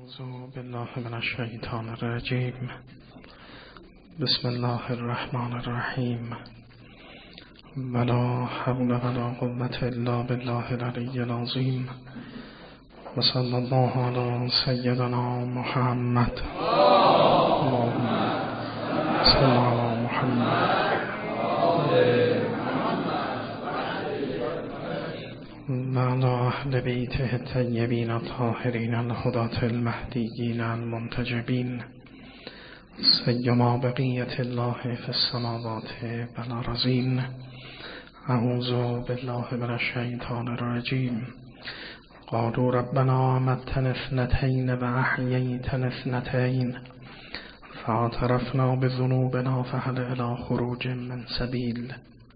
اعوذ بالله من الشیطان الرجیم. بسم الله الرحمن الرحیم. ولا حول ولا قوة الا بالله العلی العظیم. و صلی الله علی سیدنا محمد. اللهم صل علی محمد و علی اهل بیته الطیبین الطاهرین الهداة المهدیین المنتجبین سیما بقیة الله فی السماوات والارضین. اعوذ بالله من الشیطان الرجیم. قالوا ربنا امتنا اثنتین و احییتنا اثنتین فاعترفنا بذنوبنا فهل الی خروج من سبیل.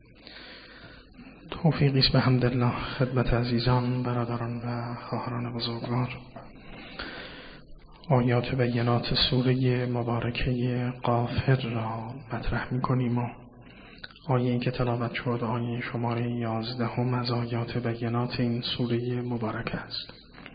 توفیقی است به حمدالله خدمت عزیزان، برادران و خواهران بزرگوار. آیات بینات سوره مبارکه غافر را مطرح می‌کنیم و آیه‌ای که تلاوت شد آیه شماره 11 از آیات بینات این سوره مبارکه است.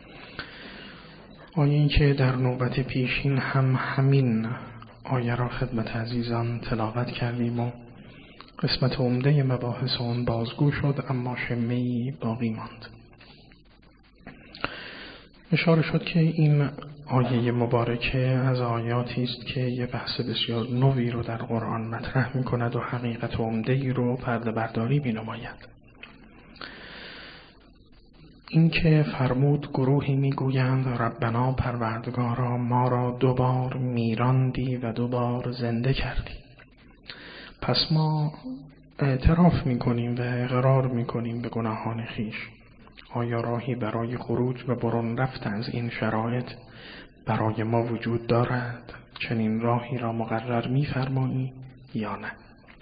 آیه‌ای که در نوبت پیشین هم همین آیه را خدمت عزیزان تلاوت کردیم و قسمت عمده مباحث اون بازگو شد، اما شمه‌ای باقی ماند. اشاره شد که این آیه مبارکه از آیاتی است که یه بحث بسیار نوی رو در قرآن مطرح می کند و حقیقت عمده‌ای رو پرده برداری می نماید. این که فرمود گروهی می گویند ربنا پروردگارا ما را دوبار میراندی و دوبار زنده کردی. پس ما اعتراف میکنیم و اقرار میکنیم به گناهان خیش. آیا راهی برای خروج و برون رفت از این شرایط برای ما وجود دارد؟ چنین راهی را مقرر میفرمایی یا نه؟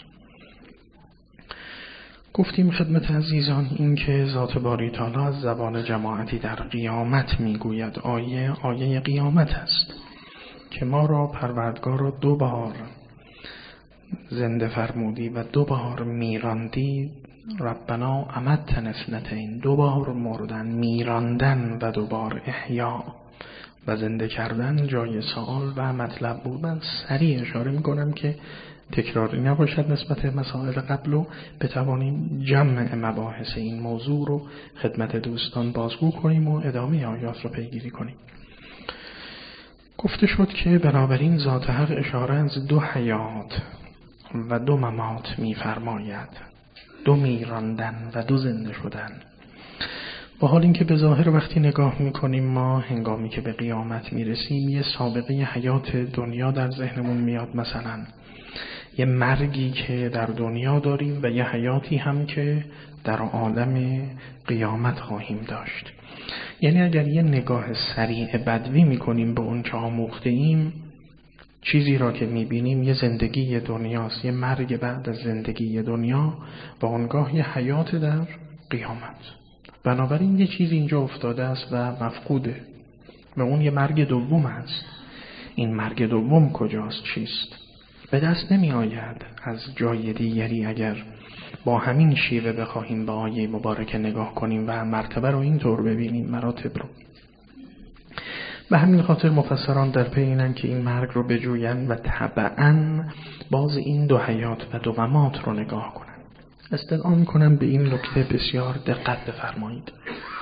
گفتیم خدمت عزیزان این که ذات باری تعالی از زبان جماعتی در قیامت میگوید. آیه قیامت است که ما را پروردگار دوبار زنده فرمودی و دوبار میراندی. ربنا امتنا اثنتین، دوبار مردن، میراندن و دوبار احیا و زنده کردن جای سوال و مطلب بود. من سریع اشاره میکنم که تکراری نباشد نسبت مسائل قبل و بتوانیم جمع مباحث این موضوع رو خدمت دوستان بازگو کنیم و ادامه آیات رو پیگیری کنیم. گفته شد که بنابراین ذات حق اشاره از دو حیات و دو ممات می‌فرماید، دو میراندن و دو زنده شدن. با حال اینکه به ظاهر وقتی نگاه می‌کنیم ما هنگامی که به قیامت می‌رسیم یه سابقه حیات دنیا در ذهنمون میاد، مثلا یه مرگی که در دنیا داریم و یه حیاتی هم که در عالم قیامت خواهیم داشت. یعنی اگر یه نگاه سریع بدوی می‌کنیم به اون چه آموخته ایم، چیزی را که میبینیم یه زندگی دنیاست، یه مرگ بعد از زندگی دنیا و آنگاه یه حیات در قیامت. بنابراین یه چیز اینجا افتاده است و مفقوده و اون یه مرگ دوم است. این مرگ دوم کجاست؟ چیست؟ به دست نمی آید از جای دیگری اگر با همین شیوه بخواهیم به آیه مبارکه نگاه کنیم و مرتبه رو اینطور ببینیم، مراتب رو. به همین خاطر مفسران در پی اینن که این مرگ رو بجوین و طبعاً باز این دو حیات و دو ممات رو نگاه کنن. استدعا میکنم به این نکته بسیار دقت بفرمایید.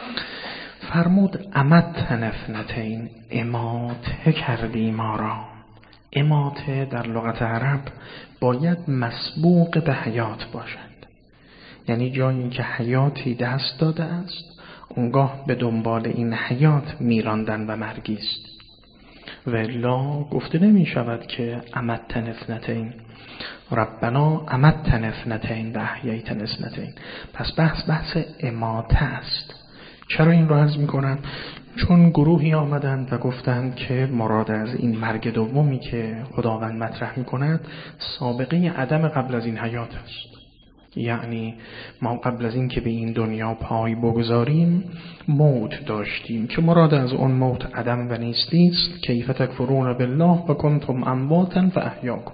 فرمود امتنا اثنتین، اماته کردی ما را. اماته در لغت عرب باید مسبوق به حیات باشد، یعنی جایی که حیاتی دست داده است اونگاه به دنبال این حیات میراندن و مرگی است. و الا گفته نمی شود که امتنا اثنتین، ربنا امتنا اثنتین و احییتنا اثنتین. پس بحث اماته است. چرا این را عرض می کنم؟ چون گروهی آمدند و گفتند که مراد از این مرگ دومی که خداوند مطرح می کند سابقه عدم قبل از این حیات است. یعنی ما قبل از این که به این دنیا پای بگذاریم موت داشتیم که مراد از اون موت عدم و نیستی است. کیف تکفرون بالله و کنتم امواتا فاحیاکم.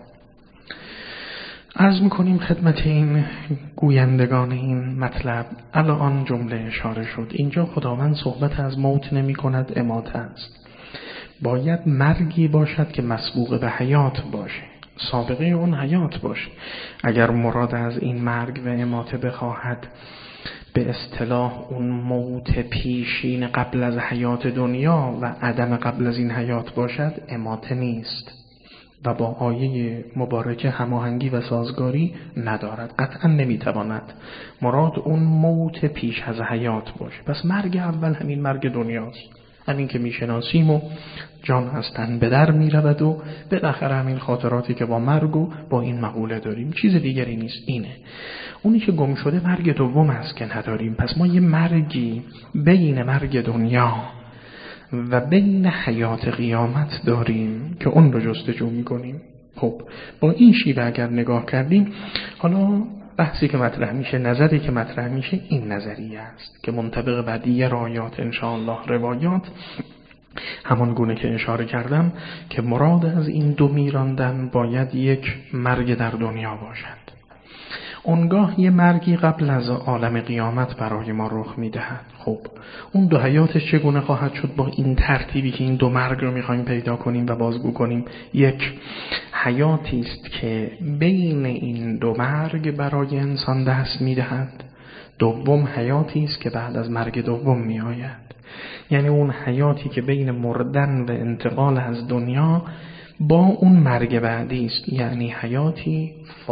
عرض میکنیم خدمت این گویندگان این مطلب الان جمله اشاره شد. اینجا خداوند صحبت از موت نمی کند، اماته است. باید مرگی باشد که مسبوق به حیات باشه، سابقه اون حیات باشه. اگر مراد از این مرگ و اماته بخواهد به اصطلاح اون موت پیشین قبل از حیات دنیا و عدم قبل از این حیات باشد، اماته نیست و با آیه مبارکه هماهنگی و سازگاری ندارد. قطعا نمیتواند مراد اون موت پیش از حیات باشه. پس مرگ اول همین مرگ دنیاست، همین که میشناسیم و جان از تن به در میرود و بالاخره همین خاطراتی که با مرگ و با این مقوله داریم، چیز دیگری نیست. اینه اونی که گم شده مرگ دوم است که نداریم. پس ما یه مرگی بین مرگ دنیا و بین حیات قیامت داریم که اون رو جستجو میکنیم. خب با این شیوه اگر نگاه کردیم، حالا بحثی که مطرح میشه، نظری که مطرح میشه این نظریه است که منطبق بر دیگر آیات انشاءالله روایات، همان گونه که اشاره کردم که مراد از این دو میراندن باید یک مرگ در دنیا باشد. اونگاه یه مرگی قبل از عالم قیامت برای ما رخ میدهد. خب اون دو حیاتش چگونه خواهد شد با این ترتیبی که این دو مرگ رو میخوایم پیدا کنیم و بازگو کنیم؟ یک حیاتی است که بین این دو مرگ برای انسان دست میدهد، دوم حیاتی است که بعد از مرگ دوم میآید. یعنی اون حیاتی که بین مردن و انتقال از دنیا با اون مرگ بعدی است، یعنی حیاتی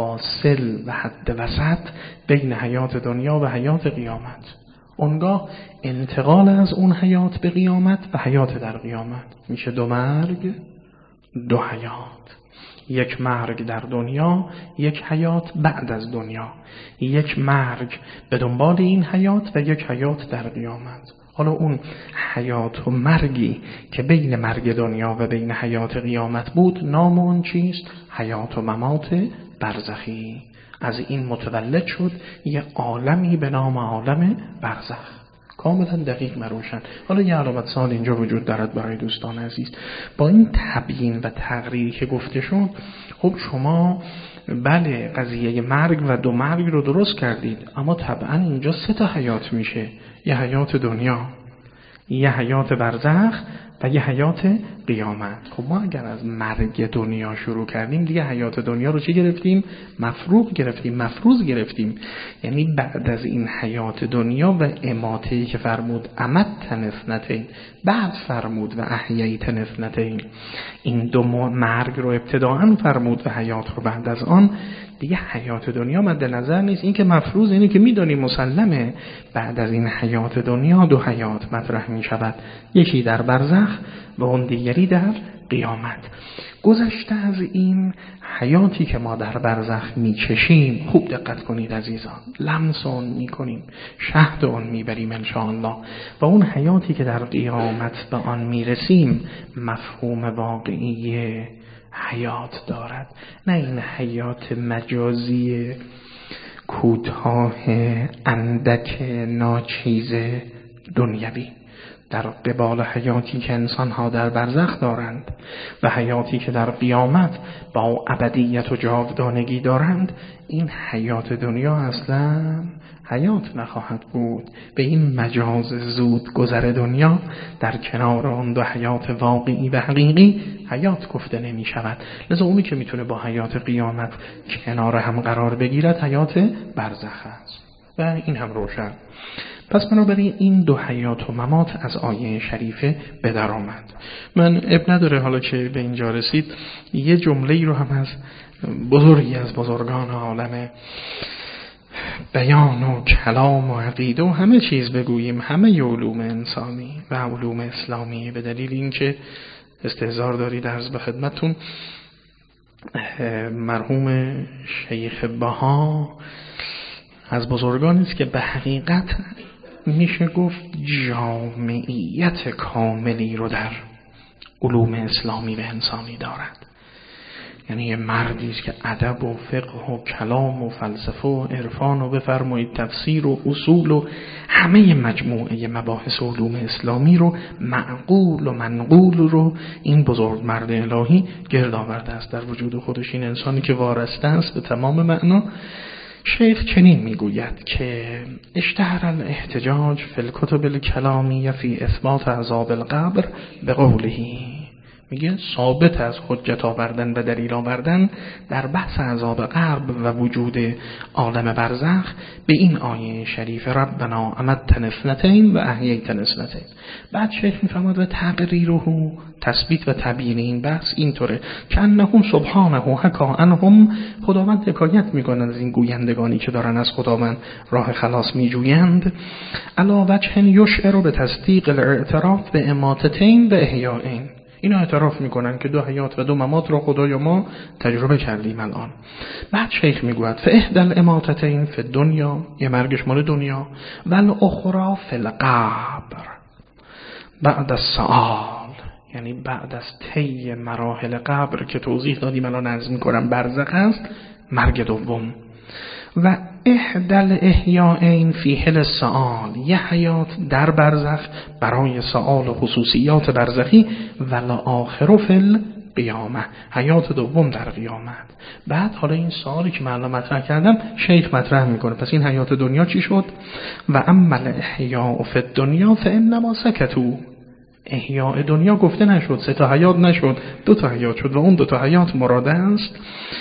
فاصل و حد وسط بین حیات دنیا و حیات قیامت. اونگاه انتقال از اون حیات به قیامت و حیات در قیامت میشه دو مرگ دو حیات. یک مرگ در دنیا، یک حیات بعد از دنیا، یک مرگ به دنبال این حیات و یک حیات در قیامت. حالا اون حیات و مرگی که بین مرگ دنیا و بین حیات قیامت بود، نام اون چیست؟ حیات و ممات برزخی. از این متولد شد یه عالمی به نام عالم برزخ، کاملا دقیق مروشن. حالا یه علامت سوال اینجا وجود دارد برای دوستان عزیز. با این تبیین و تقریری که گفته شد، خب شما بله قضیه مرگ و دو مرگ رو درست کردید، اما طبعا اینجا سه تا حیات میشه، یه حیات دنیا، یه حیات برزخ و یه حیات قیامت. خب ما اگر از مرگ دنیا شروع کردیم، دیگه حیات دنیا رو چی گرفتیم؟ مفروض گرفتیم. یعنی بعد از این حیات دنیا و اماته‌ای که فرمود امتن اثنتین، بعد فرمود و احییتن اثنتین، این دو مرگ رو ابتداءً فرمود و حیات رو بعد از آن، دیگه حیات دنیا مد نظر نیست. این که مفروض، اینه که میدونیم مسلمه بعد از این حیات دنیا دو حیات مطرح می شود، یکی در برزخ و اون دیگری در قیامت. گذشته از این حیاتی که ما در برزخ می چشیم، خوب دقت کنید عزیزان، لمس اون می کنیم، شهد اون می بریم انشاءالله، و اون حیاتی که در قیامت به آن می رسیم مفهوم واقعی حیات دارد، نه این حیات مجازی کوتاه اندک ناچیز دنیوی، در قبال حیاتی که انسان‌ها در برزخ دارند و حیاتی که در قیامت با ابدیت و جاودانگی دارند. این حیات دنیا اصلا حیات نخواهد بود. به این مجاز زود گذر دنیا در کنار اون دو حیات واقعی و حقیقی حیات گفته نمی شود. لذا اونی که میتونه با حیات قیامت کنار هم قرار بگیرد حیات برزخ است و این هم روشن. پس بنابراین این دو حیات و ممات از آیه شریفه به در آمد. من اب نداره حالا که به اینجا رسید یه جمله‌ای رو هم از بزرگی از بزرگان عالم بیان و کلام و عقیده و همه چیز بگوییم، همه علوم انسانی و علوم اسلامی، به دلیل اینکه استحضار دارید عرض به خدمتون مرحوم شیخ بها از بزرگانی است که به حقیقت میشه گفت جامعیت کاملی رو در علوم اسلامی و انسانی دارد. یعنی یه مردی است که ادب و فقه و کلام و فلسفه و عرفان و بفرمایید تفسیر و اصول و همه مجموعه مباحث علوم اسلامی رو، معقول و منقول رو این بزرگ مرد الهی گرد آورده است در وجود خودش. این انسانی که وارسته است به تمام معنا. شیخ چنین میگوید که اشتهر الاحتجاج فی الکتب الکلامیه فی اثبات عذاب القبر به قوله، میگه ثابت از حجت آوردن و دلیل آوردن در بحث عذاب قبر و وجود عالم برزخ به این آیه شریف ربنا امتنا اثنتین و احییتنا اثنتین. بعد شیخ میفرماد و تقریره تثبیت و تبیین این بحث اینطوره که انهم سبحانه حکا عنهم، خداوند حکایت میکنند از این گویندگانی که دارن از خداوند راه خلاص میجویند، علا وجه یشعر به تصدیق الاعتراف به اماتتین و احیائین. اینا اعتراف میکنن که 2 حیات و 2 ممات رو خدایا ما تجربه کردیم الان. بعد شیخ میگوید فاحدى الاماتتین فی الدنیا، یه مرگش مال دنیا، و الاخری فی القبر بعد السؤال، یعنی بعد از طی مراحل قبر که توضیح دادیم الان عرض میکنم برزخ است، مرگ دوم. و احدى الاحیائین فی حل السؤال، یه حیات در برزخ برای سؤال و خصوصیات برزخی، و الاخر فی القیامه، حیات دوم در قیامت. بعد حالا این سوالی که من مطرح کردم شیخ مطرح میکنه، پس این حیات دنیا چی شد؟ و اما الاحیاء فی الدنیا فانما سکتوا، احیاء دنیا گفته نشد، 3 تا حیات نشد، 2 تا حیات شد و اون 2 تا حیات مراد است.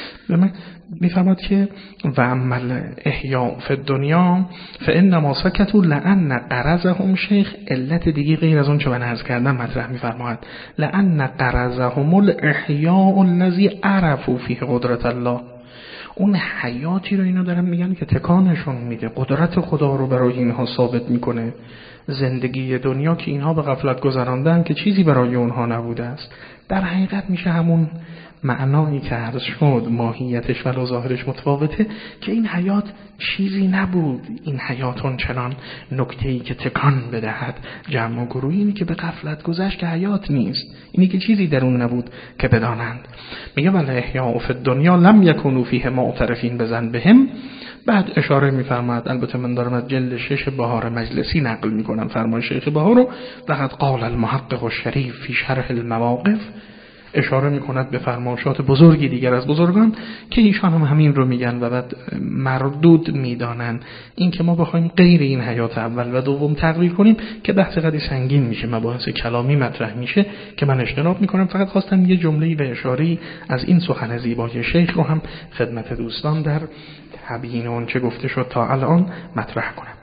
میفهمد که و عمل احیاء فی الدنیا فانما سکتوا لان غرضهم، شیخ علت دیگه غیر از اون چه من عرض کردم مطرح میفرماید، لان غرضهم الاحیاء الذی عرفوا فیه قدرت الله، اون حیاتی رو اینا دارن میگن که تکانشون میده، قدرت خدا رو برای اینها ثابت میکنه. زندگی دنیا که اینها به غفلت گذراندن که چیزی برای اونها نبوده است، در حقیقت میشه همون معنایی که عرض شد، ماهیتش و ظاهرش متفاوته، که این حیات چیزی نبود، این حیات اون چنان نکته‌ای که تکان بدهد جمع و گروهی، اینی که به غفلت گذشت که حیات نیست، اینی که چیزی در اون نبود که بدانند. میگه ولی احیاء فی الدنیا لم یکونوا فیه معترفین بذنبهم. بعد اشاره می‌فرماد، البته من دارم از جلد 6 بهار مجلسی نقل می‌کنم فرمان شیخ بهار رو، وقد قال المحقق الشریف فی شرح المواقف، اشاره می‌کند به فرمایشات بزرگی دیگر از بزرگان که ایشان هم همین رو میگن و بعد مردود میدانن. این که ما بخوایم غیر این حیات اول و دوم تقریر کنیم که بحث قدری سنگین میشه، مباحث کلامی مطرح میشه که من اجتناب میکنم. فقط خواستم یه جمله‌ای و اشاره‌ای از این سخن زیبای شیخ رو هم خدمت دوستان در تبیین اون چه گفته شد تا الان مطرح کنم.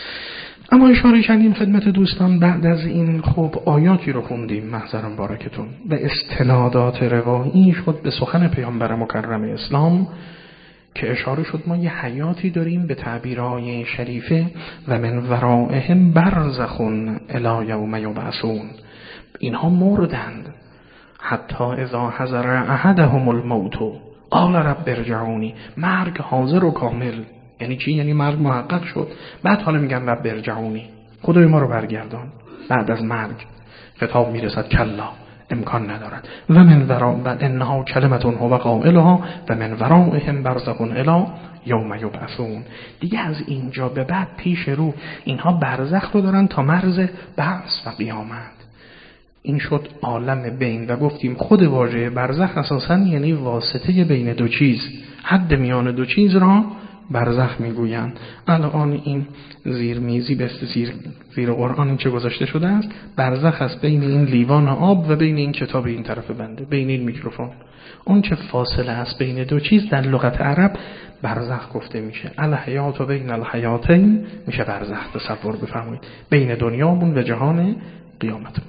اما اشاره کردیم خدمت دوستان، بعد از این خب آیاتی رو خوندیم محضرم بارکتون و استنادات روایی شد به سخن پیامبر مکرم اسلام که اشاره شد ما یه حیاتی داریم به تعبیرهای شریفه و من ورائهم برزخون الی یوم یبعثون، اینها مردند حتی اذا حضر احدهم الموت قال رب ارجعونی، مرگ حاضر و کامل. یعنی چی؟ یعنی مرگ محقق شد، بعد حالا میگن رب ارجعونی، خدای ما رو برگردان. بعد از مرگ خطاب میرسد کلا، امکان ندارد. و من وراء و انها کلمه هو قائلها و من ورائهم برزخ الی یوم یبعثون. دیگه از اینجا به بعد پیش رو اینها برزخ رو دارن تا مرز بعث و قیامت. این شد عالم بین و گفتیم خود واژه برزخ اساساً یعنی واسطه بین دو چیز، حد میان دو چیز را برزخ میگویند. الان این زیرمیزی به زیر قرآن این چه گذاشته شده است؟ برزخ است بین این لیوان آب و بین این کتاب این طرف بنده، بین این میکروفون. اون چه فاصله است بین دو چیز در لغت عرب برزخ گفته میشه. الحیات و بین الحیاتین میشه برزخ. تصور بفرمایید بین دنیامون و جهان قیامتمون.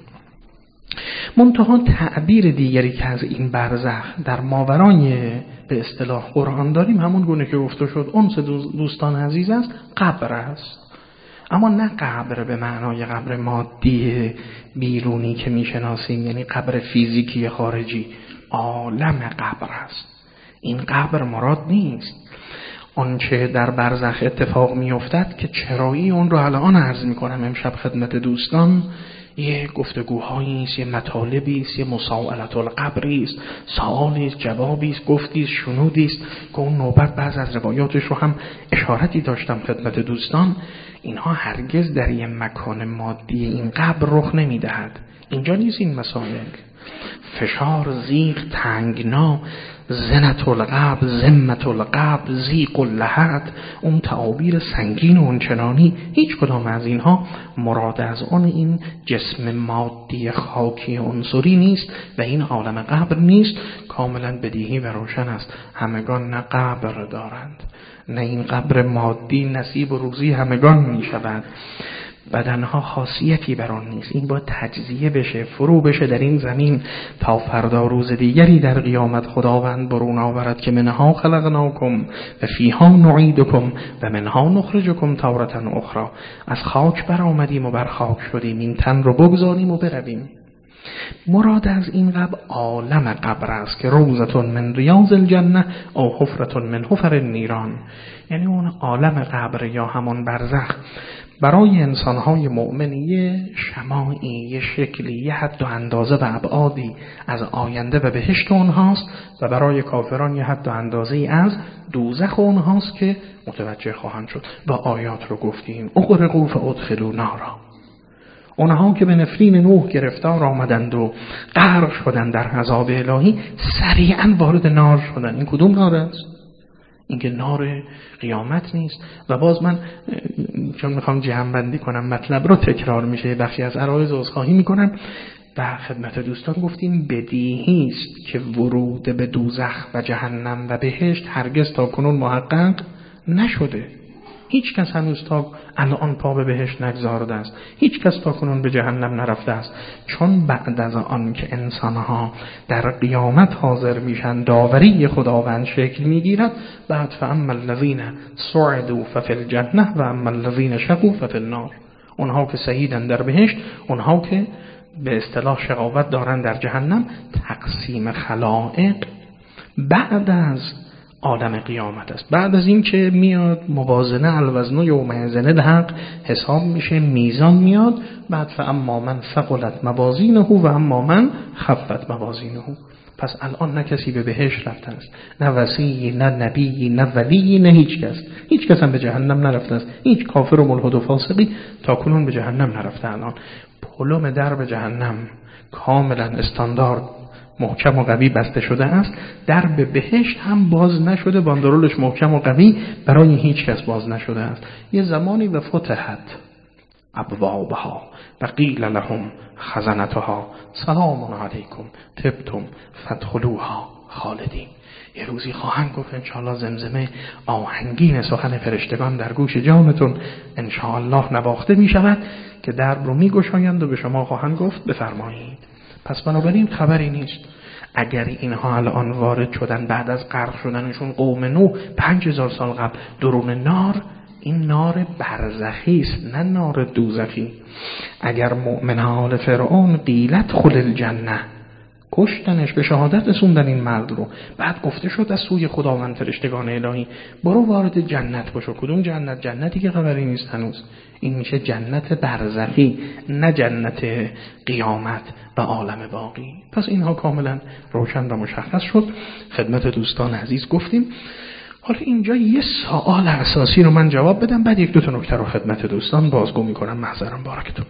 منتها تعبیر دیگری که از این برزخ در ماورای به اصطلاح قرآن داریم همون گونه که گفته شد انس دوستان عزیز است، قبر است. اما نه قبر به معنای قبر مادی بیرونی که میشناسیم، یعنی قبر فیزیکی خارجی، عالم قبر است. این قبر مراد نیست. آنچه در برزخ اتفاق میافتد که چرایی اون رو الان عرض میکنم امشب خدمت دوستان، یه گفتگوهایی است، یه مطالبی است، یه مسائلت القبری است، سوالی است، جوابی است، گفتی است، شنودی است که اون نوبت بعض از روایاتش رو هم اشارتی داشتم خدمت دوستان. اینها هرگز در یه مکان مادی این قبر رخ نمیدهد. اینجا نیست این مسائل. فشار، زیغ، تنگنا، زنت القبر، ذمت القبر، زیغ اللحد، اون تعابیر سنگین و اونچنانی، هیچ کدام از اینها مراد از اون این جسم مادی خاکی عنصری نیست و این عالم قبر نیست. کاملا بدیهی و روشن است همگان نه قبر دارند، نه این قبر مادی نصیب و روزی همگان می شود. بدنها خاصیتی بر آن نیست، این باید تجزیه بشه، فرو بشه در این زمین تا فردا روز دیگری در قیامت خداوند برون آورد که منها خلقناکم و فیها نعیدکم و منها نخرجکم تارة اخرى. از خاک بر آمدیم و بر خاک شدیم، این تن رو بگذاریم و برویم. مراد از این قبر عالم قبر است که روضة من ریاض الجنه او حفرة من حفر النیران، یعنی اون عالم قبر یا همان برزخ برای انسانهای مؤمن یه شماعی، یه شکلی، یه حد و اندازه و ابعادی از آینده و بهشت اونهاست و برای کافران یه حد و اندازه‌ای از دوزخ اونهاست که متوجه خواهند شد. و آیات رو گفتیم اغرقوا فادخلوا نارا، اونها که به نفرین نوح گرفتار آمدند و غرق شدند در عذاب الهی سریعا وارد نار شدند. این کدوم نار است؟ این که نار قیامت نیست. و باز من چون میخوام جمع‌بندی کنم مطلب رو تکرار میشه، بخشی از عرایض عذرخواهی میکنم. و خدمت دوستان گفتیم بدیهی است که ورود به دوزخ و جهنم و بهشت هرگز تا کنون محقق نشده. هیچ کس هنوز تا الان پا به بهشت نگذارده است، هیچ کس تا کنون به جهنم نرفته است. چون بعد از آن که انسانها در قیامت حاضر میشن داوری خداوند شکل میگیرد، بعد فاما الذین سعدوا ففی الجنه و اما الذین شقوا ففی النار، اونها که سعیدن در بهشت، اونها که به اصطلاح شقاوت دارن در جهنم. تقسیم خلائق بعد از عالم قیامت است، بعد از این که میاد موازنه الوزن یومئذ الحق حساب میشه، میزان میاد، بعد فاما من ثقلت موازینه و اما من خفت موازینه. پس الان نه کسی به بهشت رفته است، نه وصی، نه نبی، نه ولی، نه هیچ کس هم به جهنم نرفته است. هیچ کافر و ملحد و فاسقی تا کنون به جهنم نرفته. الان پلم درب جهنم کاملا استاندارد محکم و قوی بسته شده است، در به بهشت هم باز نشده، باندرولش محکم و قوی برای هیچ کس باز نشده است. یه زمانی و فتحت ابوابها و قیل لهم خزنتها سلام علیکم طبتم فادخلوها خالدین. یه روزی خواهند گفت انشاءالله زمزمه آهنگین سخن فرشتگان در گوش جانتون انشاءالله نواخته می شود که درب رو می گشایند و به شما خواهند گفت بفرمایید. پس بنابراین خبری نیست. اگر اینها الان وارد شدن بعد از غرق شدنشون قوم نوح 5000 سال قبل درون نار، این نار برزخی است نه نار دوزخی. اگر مؤمنان فرعون قیلت خل الجنه، کشتنش، به شهادت رسوندن این مرد رو، بعد گفته شد از سوی خداوند فرشتگان الهی برو وارد جنت بشو. کدوم جنت؟ جنتی که خبری نیست هنوز. این میشه جنت برزخی نه جنت قیامت و عالم باقی. پس اینها کاملا روشن و مشخص شد. خدمت دوستان عزیز گفتیم. حالا اینجا یه سوال اساسی رو من جواب بدم، بعد یک دو تا نکته رو خدمت دوستان بازگو میکنم. محضرم بارکتون.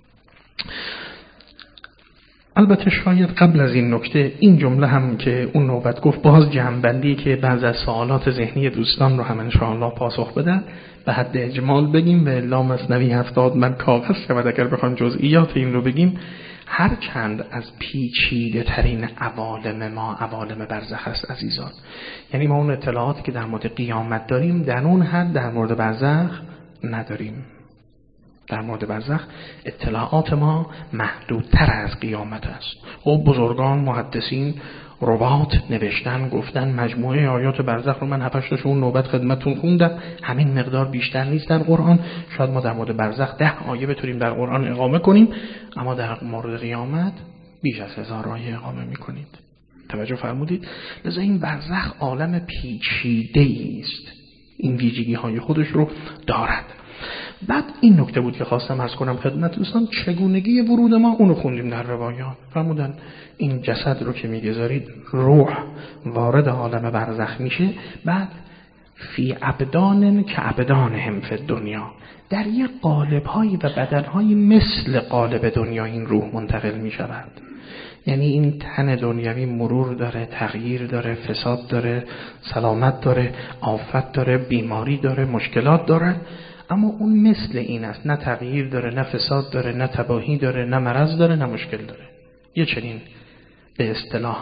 البته شاید قبل از این نکته این جمله هم که اون نوبت گفت باز جمع‌بندی که بعض از سوالات ذهنی دوستان رو هم انشاءالله پاسخ بدن به حد اجمال بگیم. و الا مثنوی 70 من کاغذ شود اگر بخوام جزئیات این رو بگیم. هر چند از پیچیده ترین عوالم ما عوالم برزخ است عزیزان. یعنی ما اون اطلاعاتی که در مورد قیامت داریم در اون حد در مورد برزخ نداریم. در مورد برزخ اطلاعات ما محدودتر از قیامت است. خب بزرگان محدثین رباط نوشتن گفتن مجموعه آیات برزخ رو من 7-8 تاشون نوبت خدمتتون خوندم، همین مقدار بیشتر نیست در قرآن. شاید ما در مورد برزخ 10 آیه بتونیم در قرآن اقامه کنیم، اما در مورد قیامت بیش از 1000 آیه اقامه میکنید. توجه فرمودید؟ لذا این برزخ عالم پیچیده است، این ویژگی های خودش رو دارد. بعد این نکته بود که خواستم عرض کنم خدمت دوستان، چگونگی ورود ما اونو خوندیم در روایات. فرمودن این جسد رو که میگذارید روح وارد عالم برزخ میشه، بعد فی ابدان که ابدانهم فی دنیا، در یه قالب‌هایی و بدن‌هایی مثل قالب دنیا این روح منتقل میشود. یعنی این تن دنیوی مرور داره، تغییر داره، فساد داره، سلامت داره، آفت داره، بیماری داره، مشکلات داره، اما اون مثل این است، نه تغییر داره، نه فساد داره، نه تباهی داره، نه مرض داره، نه مشکل داره. یه چنین به اصطلاح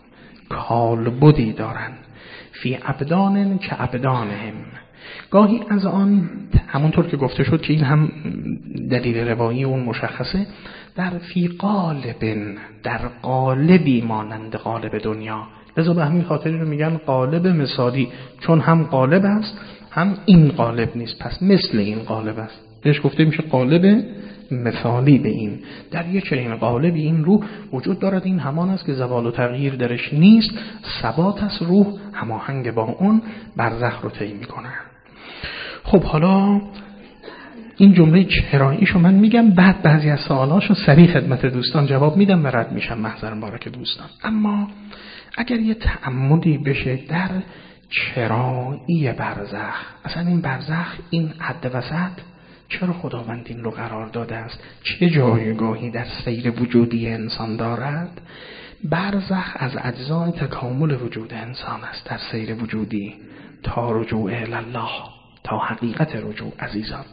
کالبدی دارن فی ابدان که ابدانهم. گاهی از آن، همونطور که گفته شد که این هم دلیل روایی اون مشخصه، در فی قالبن، در قالبی مانند قالب دنیا. لذا به همین خاطر رو میگن قالب مثالی، چون هم قالب است هم این قالب نیست، پس مثل این قالب است، بهش گفته میشه قالب مثالی. به این در یک چنین قالبی این روح وجود دارد. این همان است که زوال و تغییر درش نیست، ثبات است، روح هماهنگ با اون برزخ رو طی میکنه. خب حالا این جمله چراییشو من میگم، بعد بعضی از سوالاشو سریع خدمت دوستان جواب میدم و رد میشم محضر مبارک دوستان. اما اگر یه تأملی بشه در چرایی برزخ، اصلا این برزخ، این حد وسط، چرا خداوند این رو قرار داده است؟ چه جایگاهی در سیر وجودی انسان دارد؟ برزخ از اجزای تکامل وجود انسان است در سیر وجودی تا رجوع الله، تا حقیقت رجوع. عزیزان،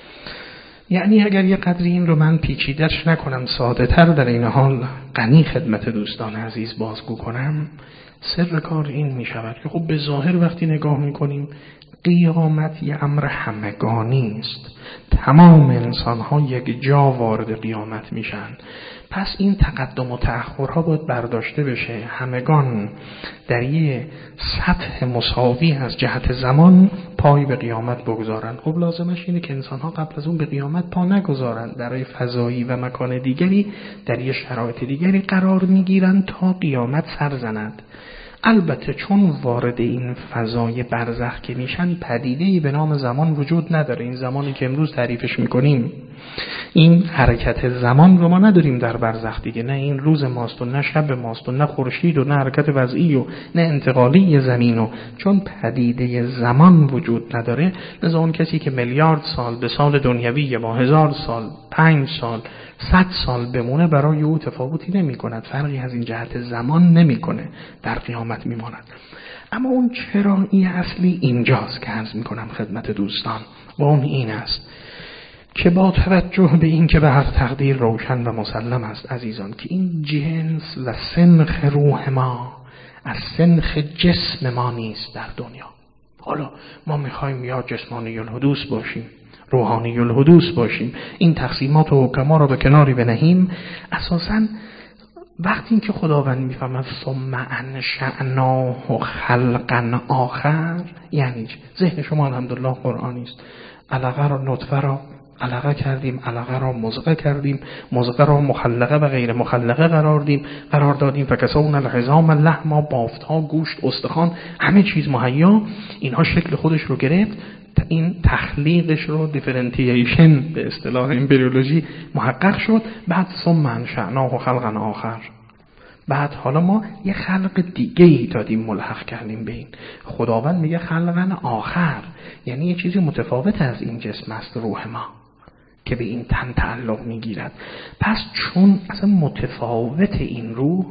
یعنی اگر یه قدری این رو من پیچیده‌اش نکنم، ساده تر در این حال غنی خدمت دوستان عزیز بازگو کنم، سر کار این می شود که خب به ظاهر وقتی نگاه می کنیم قیامت یه امر همگانی است، تمام انسان ها یک جا وارد قیامت میشن، پس این تقدم و تأخرها باید برداشته بشه، همگان در یه سطح مساوی از جهت زمان پای به قیامت بگذارن. خب لازمش اینه که انسان ها قبل از اون به قیامت پا نگذارن، در فضایی و مکان دیگری، در یه شرایط دیگری قرار میگیرن تا قیامت سر زند. البته چون وارد این فضای برزخ که میشن، پدیده‌ای به نام زمان وجود نداره. این زمانی که امروز تعریفش میکنیم، این حرکت زمان رو ما نداریم در برزخ دیگه. نه این روز ماست و نه شب ماست و نه خورشید و نه حرکت وضعی و نه انتقالی زمین، و چون پدیده زمان وجود نداره، لذا اون کسی که میلیارد سال به سال دنیوی یا با 1000 سال، 5 سال، 100 سال بمونه، برای او تفاوتی نمی کند، فرقی از این جهت زمان نمی کنه، در قیامت می ماند. اما اون چرایی اصلی اینجاست که عرض می کنم خدمت دوستان، و اون این است که با توجه به این که به هر تقدیر روشن و مسلم است عزیزان که این جنس و سنخ روح ما از سنخ جسم ما نیست در دنیا. حالا ما میخوایم یا جسمانی الحدوث باشیم، روحانی الحدوث باشیم، این تقسیمات و حکما رو به کناری بنهیم. اساساً وقتی که خداوند میفهمد ثم انشأناه خلقا آخر، یعنی ذهن شما الحمدلله قرآنی است. علقه را نطفه را علقه کردیم، علقه را مضغه کردیم، مضغه را مخلقه و غیر مخلقه قرار دادیم فکسونا العظام لحما، بافتها، گوشت، استخوان، همه چیز مهیا، اینها شکل خودش رو گرفت. این تخلیقش رو دیفرنتیشن به اصطلاح امبریولوژی محقق شد. بعد ثم انشأناه خلقا آخر، بعد حالا ما یه خلق دیگه ای دادیم، ملحق کردیم به این. خداوند میگه خلقا آخر، یعنی یه چیزی متفاوت از این جسم است روح ما که به این تن تعلق میگیرد. پس چون اصلا متفاوت این روح،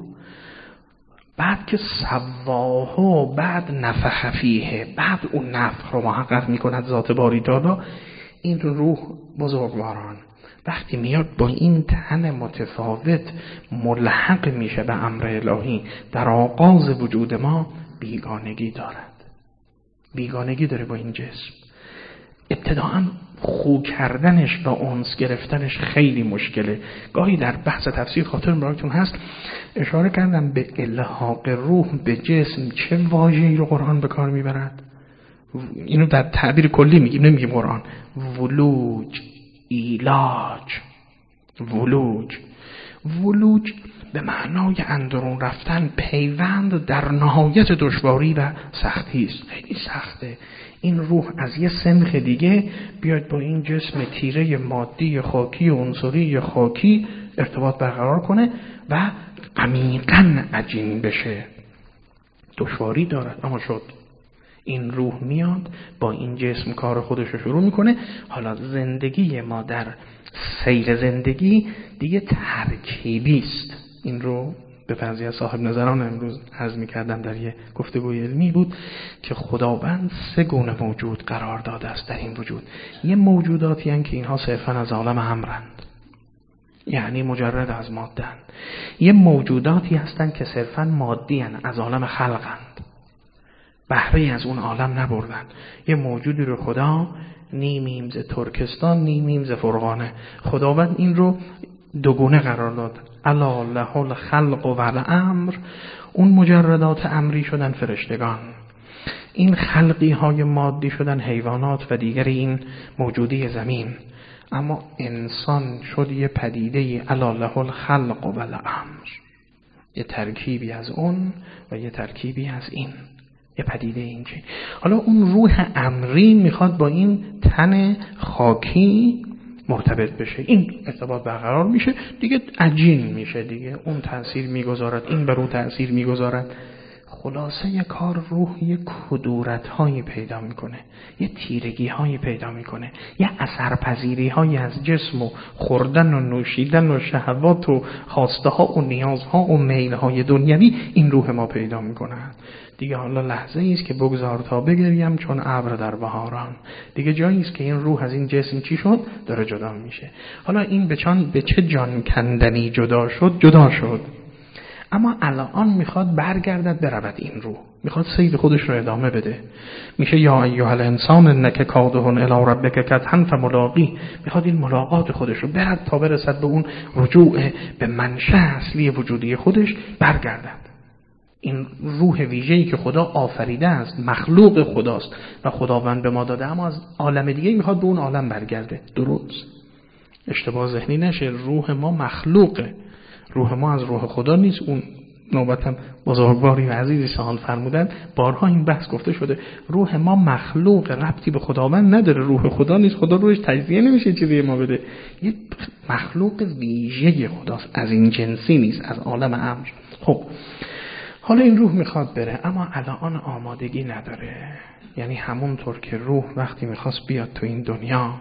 بعد که سواهو، بعد نفخ فیه، بعد اون نفخ رو محقق میکند ذات باری تعالی، این روح بزرگواران وقتی میاد با این تن متفاوت ملحق میشه به امر الهی، در آغاز وجود ما بیگانگی دارد، بیگانگی داره با این جسم. ابتداءً خو کردنش و انس گرفتنش خیلی مشکله. گاهی در بحث تفسیر خاطر براتون هست اشاره کردم به الحاق روح به جسم، چه واژه‌ای رو قرآن به کار میبرد. اینو در تعبیر کلی میگیم، نمیگیم قرآن. ولوج، ایلاج، ولوج به معنای اندرون رفتن، پیوند در نهایت دشواری و سختی است. خیلی سخته این روح از یه سنخ دیگه بیاد با این جسم تیره مادی خاکی و عنصری خاکی ارتباط برقرار کنه و عمیقاً عجین بشه. دشواری دارد، اما شد. این روح میاد با این جسم کار خودش رو شروع میکنه. حالا زندگی ما در سیر زندگی دیگه ترکیبی است. این رو به بعضی از صاحب نظران امروز عرض می‌کردم در یه گفتگوی علمی بود که خداوند 3 گونه موجود قرار داده است در این وجود. یه موجوداتی هستند که اینها صرفاً از عالم امرند، یعنی مجرد از ماده‌اند. یه موجوداتی هستند که صرفاً مادی هستند، از عالم خلقند، بهره از اون عالم نبردن. یه موجودی رو خدا نیمیم ز ترکستان نیمیم ز فرغانه، خداوند این رو 2 گونه قرار داد. الا له الخلق و الامر، اون مجردات امری شدن فرشتگان، این خلقی های مادی شدن حیوانات و دیگر این موجودی زمین. اما انسان شد یه پدیده الا له الخلق و الامر، یه ترکیبی از اون و یه ترکیبی از این، یه پدیده اینجا. حالا اون روح امری میخواد با این تن خاکی مرتبط بشه، این ارتباط برقرار میشه دیگه، عجین میشه دیگه، اون تأثیر میگذارد، این بر اون تأثیر میگذارد. خلاصه یه کار روح یه کدورت هایی پیدا میکنه، یه تیرگی هایی پیدا میکنه، یه اثرپذیری هایی از جسم و خوردن و نوشیدن و شهوات و خواسته ها و نیازها و میل های دنیوی این روح ما پیدا میکنه. دیگه حالا لحظه ای است که بگذار تا بگریم چون ابر در بهاران، دیگه جایی است که این روح از این جسم چی شد؟ داره جدا میشه. حالا این به چه جان کندنی جدا شد، اما الان میخواد برگردد برود، این روح میخواد سیر خودش رو ادامه بده. میشه یا ایها الانسان انک کادح الی ربک کدحا فملاقی، میخواد این ملاقات خودش رو برد تا برسد به اون رجوع به منشأ اصلی وجودی خودش برگردد. این روح ویژه‌ای که خدا آفریده است، مخلوق خداست و خداوند به ما داده، اما از عالم دیگه میخواد به اون عالم برگرده. درست، اشتباه ذهنی نشه، روح ما مخلوقه، روح ما از روح خدا نیست. اون نوبتم بزرگواری و عزیزی سوال فرمودن، بارها این بحث گفته شده، روح ما مخلوق، ربطی به خداوند نداره، روح خدا نیست، خدا روحش تجزیه نمیشه چیزی ما بده، یه مخلوق ویژه خداست، از این جنسی نیست، از عالم امر. خب حالا این روح میخواد بره، اما الان آمادگی نداره. یعنی همونطور که روح وقتی میخواست بیاد تو این دنیا،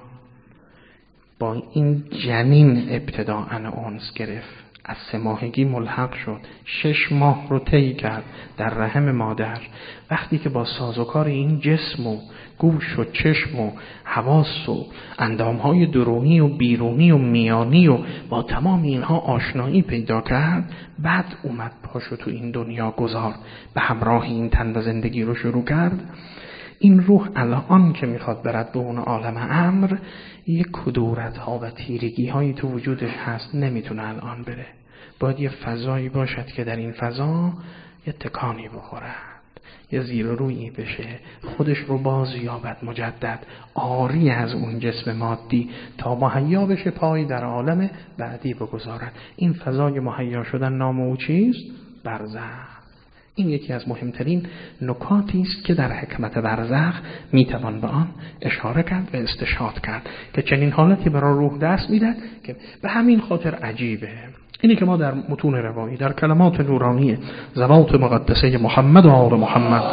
با این جنین ابتداءً انس گرفت، از 3 ماهگی ملحق شد، 6 ماه رو طی کرد در رحم مادر. وقتی که با سازوکار این جسم و گوش و چشم و حواس و اندامهای درونی و بیرونی و میانی و با تمام اینها آشنایی پیدا کرد، بعد اومد پاشو تو این دنیا گذارد، به همراه این تن و زندگی رو شروع کرد. این روح الان که میخواد برد به اون عالم امر، یک کدورت ها و تیرگی هایی تو وجودش هست، نمیتونه الان بره. باید یه فضایی باشد که در این فضا یه تکانی بخورد، یه زیر و رویی بشه، خودش رو باز یابد مجدد، آری از اون جسم مادی، تا مهیا بشه پای در عالم بعدی بگذارد. این فضای مهیا شدن نام او چیست؟ برزخ. این یکی از مهمترین نکاتی است که در حکمت برزخ میتوان به آن اشاره کرد و استشهاد کرد که چنین حالتی برای روح دست میدهد که به همین خاطر عجیبه. اینی که ما در متون روایی، در کلمات نورانی ذوات مقدسه محمد و آل محمد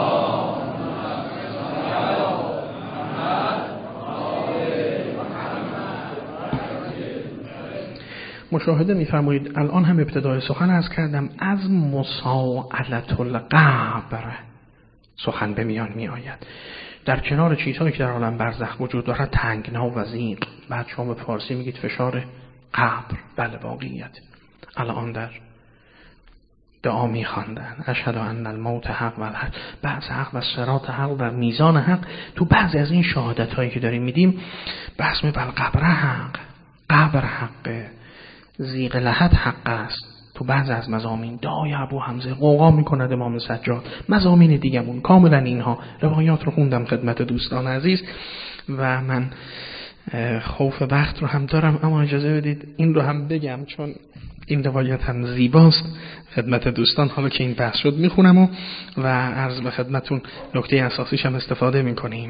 مشاهده می‌فرمایید. الان هم ابتدای سخن عرض کردم، از مساءلة القبر سخن به میان می آید. در کنار چیزهایی که در عالم برزخ وجود دارد، تنگنا و ضیق، بعد شما به فارسی میگید فشار قبر، بله واقعیت. الان در دعا می‌خواندن اشهد ان الموت حق و الحق، بعض حق و صراط حق و میزان حق. تو بعضی از این شهادت‌هایی که داریم میدیم بحث می بر قبر حق، قبر حقه، ضیق لحد حق است. تو بعض از مضامین دعای ابو حمزه قوقا میکند امام سجاد، مضامین دیگمون کاملا اینها روایات رو خوندم خدمت دوستان عزیز و من خوف وقت رو هم دارم، اما اجازه بدید این رو هم بگم چون این روایت هم زیباست خدمت دوستان. حالا که این بحث شد میخونم و عرض به خدمتون نکته اساسیش هم استفاده میکنیم.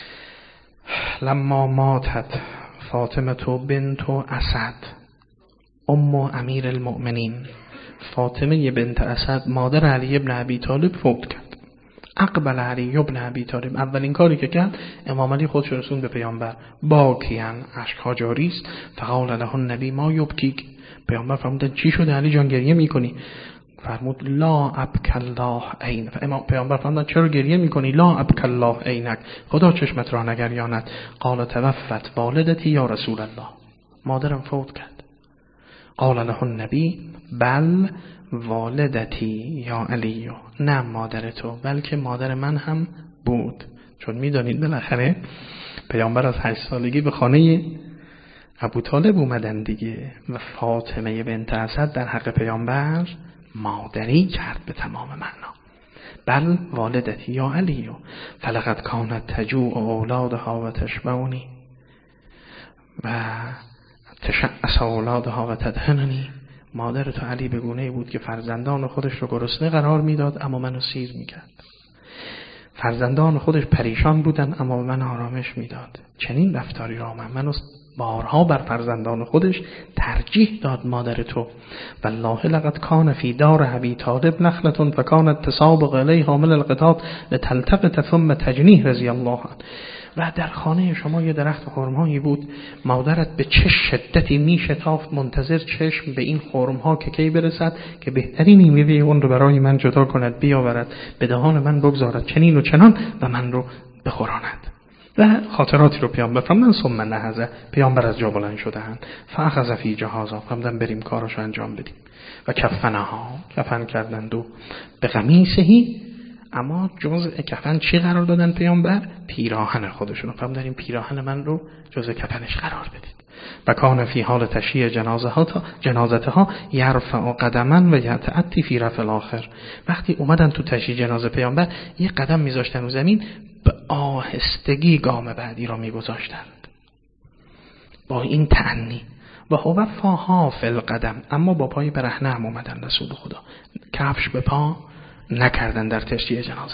لما ماتت فاطمه بنت اسد ام امیر المؤمنین، فاطمه بنت اسد مادر علی ابن ابی طالب فوت کرد. اقبل علی ابن ابی طالب، اولین کاری که کرد امام علی خودش رسوند به پیامبر، باکیان، اشک‌ها جاری است. فقال له النبی ما یبکیک، پیامبر فرمودن چی شده علی جان گریه میکنی؟ فرمود لا ابک الله عین. امام پیامبر فرمودن چرا گریه میکنی؟ لا ابک الله عینک، خدا چشمت را نگریاند. قال توفت والدتی یا رسول الله، مادرم فوت کرد. قال له النبی بل والدتی یا علی، نه مادر تو بلکه مادر من هم بود. چون میدانید بالاخره پیامبر از 8 سالگی به خانه ابو طالب اومدن دیگه و فاطمه بنت اسد در حق پیامبر مادری کرد به تمام معنا. بل والدتی یا علی فلقد کانت تجوع اولادها و تشبونی و تشعص اولادها و تدهننی. مادر تو علی به گونه‌ای بود که فرزندان خودش رو گرسنه قرار میداد اما منو سیر میکرد. فرزندان خودش پریشان بودن اما به من آرامش میداد. چنین رفتاری را منو بارها بر فرزندان خودش ترجیح داد مادر تو. والله لقد کان فی دار ابی طالب نخلة فکانت تسابق الیها من القطاط لتلتقط ثم تجنیه رضی الله عنه. و در خانه شما یه درخت خرمایی بود، مادرت به چه شدتی میشتافت منتظر چشم به این خرمها که کی برسد که بهترین میوه اون رو برای من جدا کند بیاورد به دهان من بگذارد چنین و چنان و من رو بخوراند. و خاطراتی رو پیامبر فرمودن ثم نهض، پیامبر از جا بلند شدند فاخذ فی جهازا، فرمودن بریم کاراشو انجام بدیم. و کفنها، کفن کردند و به قمیصهی، اما جزء کفن چی قرار دادن پیامبر؟ پیراهن خودشون. فرمودن این پیراهن من رو جزء کفنش قرار بدید. و کان فی حال تشییع جنازتها یرفع قدما و یتأتی فی رفع الاخر. وقتی اومدن تو تشییع جنازه پیامبر یه قدم میذاشتن رو زمین، به آهستگی گام بعدی را میگذاشتند با این تأنی. و هو فاها فی القدم، اما با پای برهنه هم اومدن رسول خدا، کفش به پا نکردن در تشییع جنازه.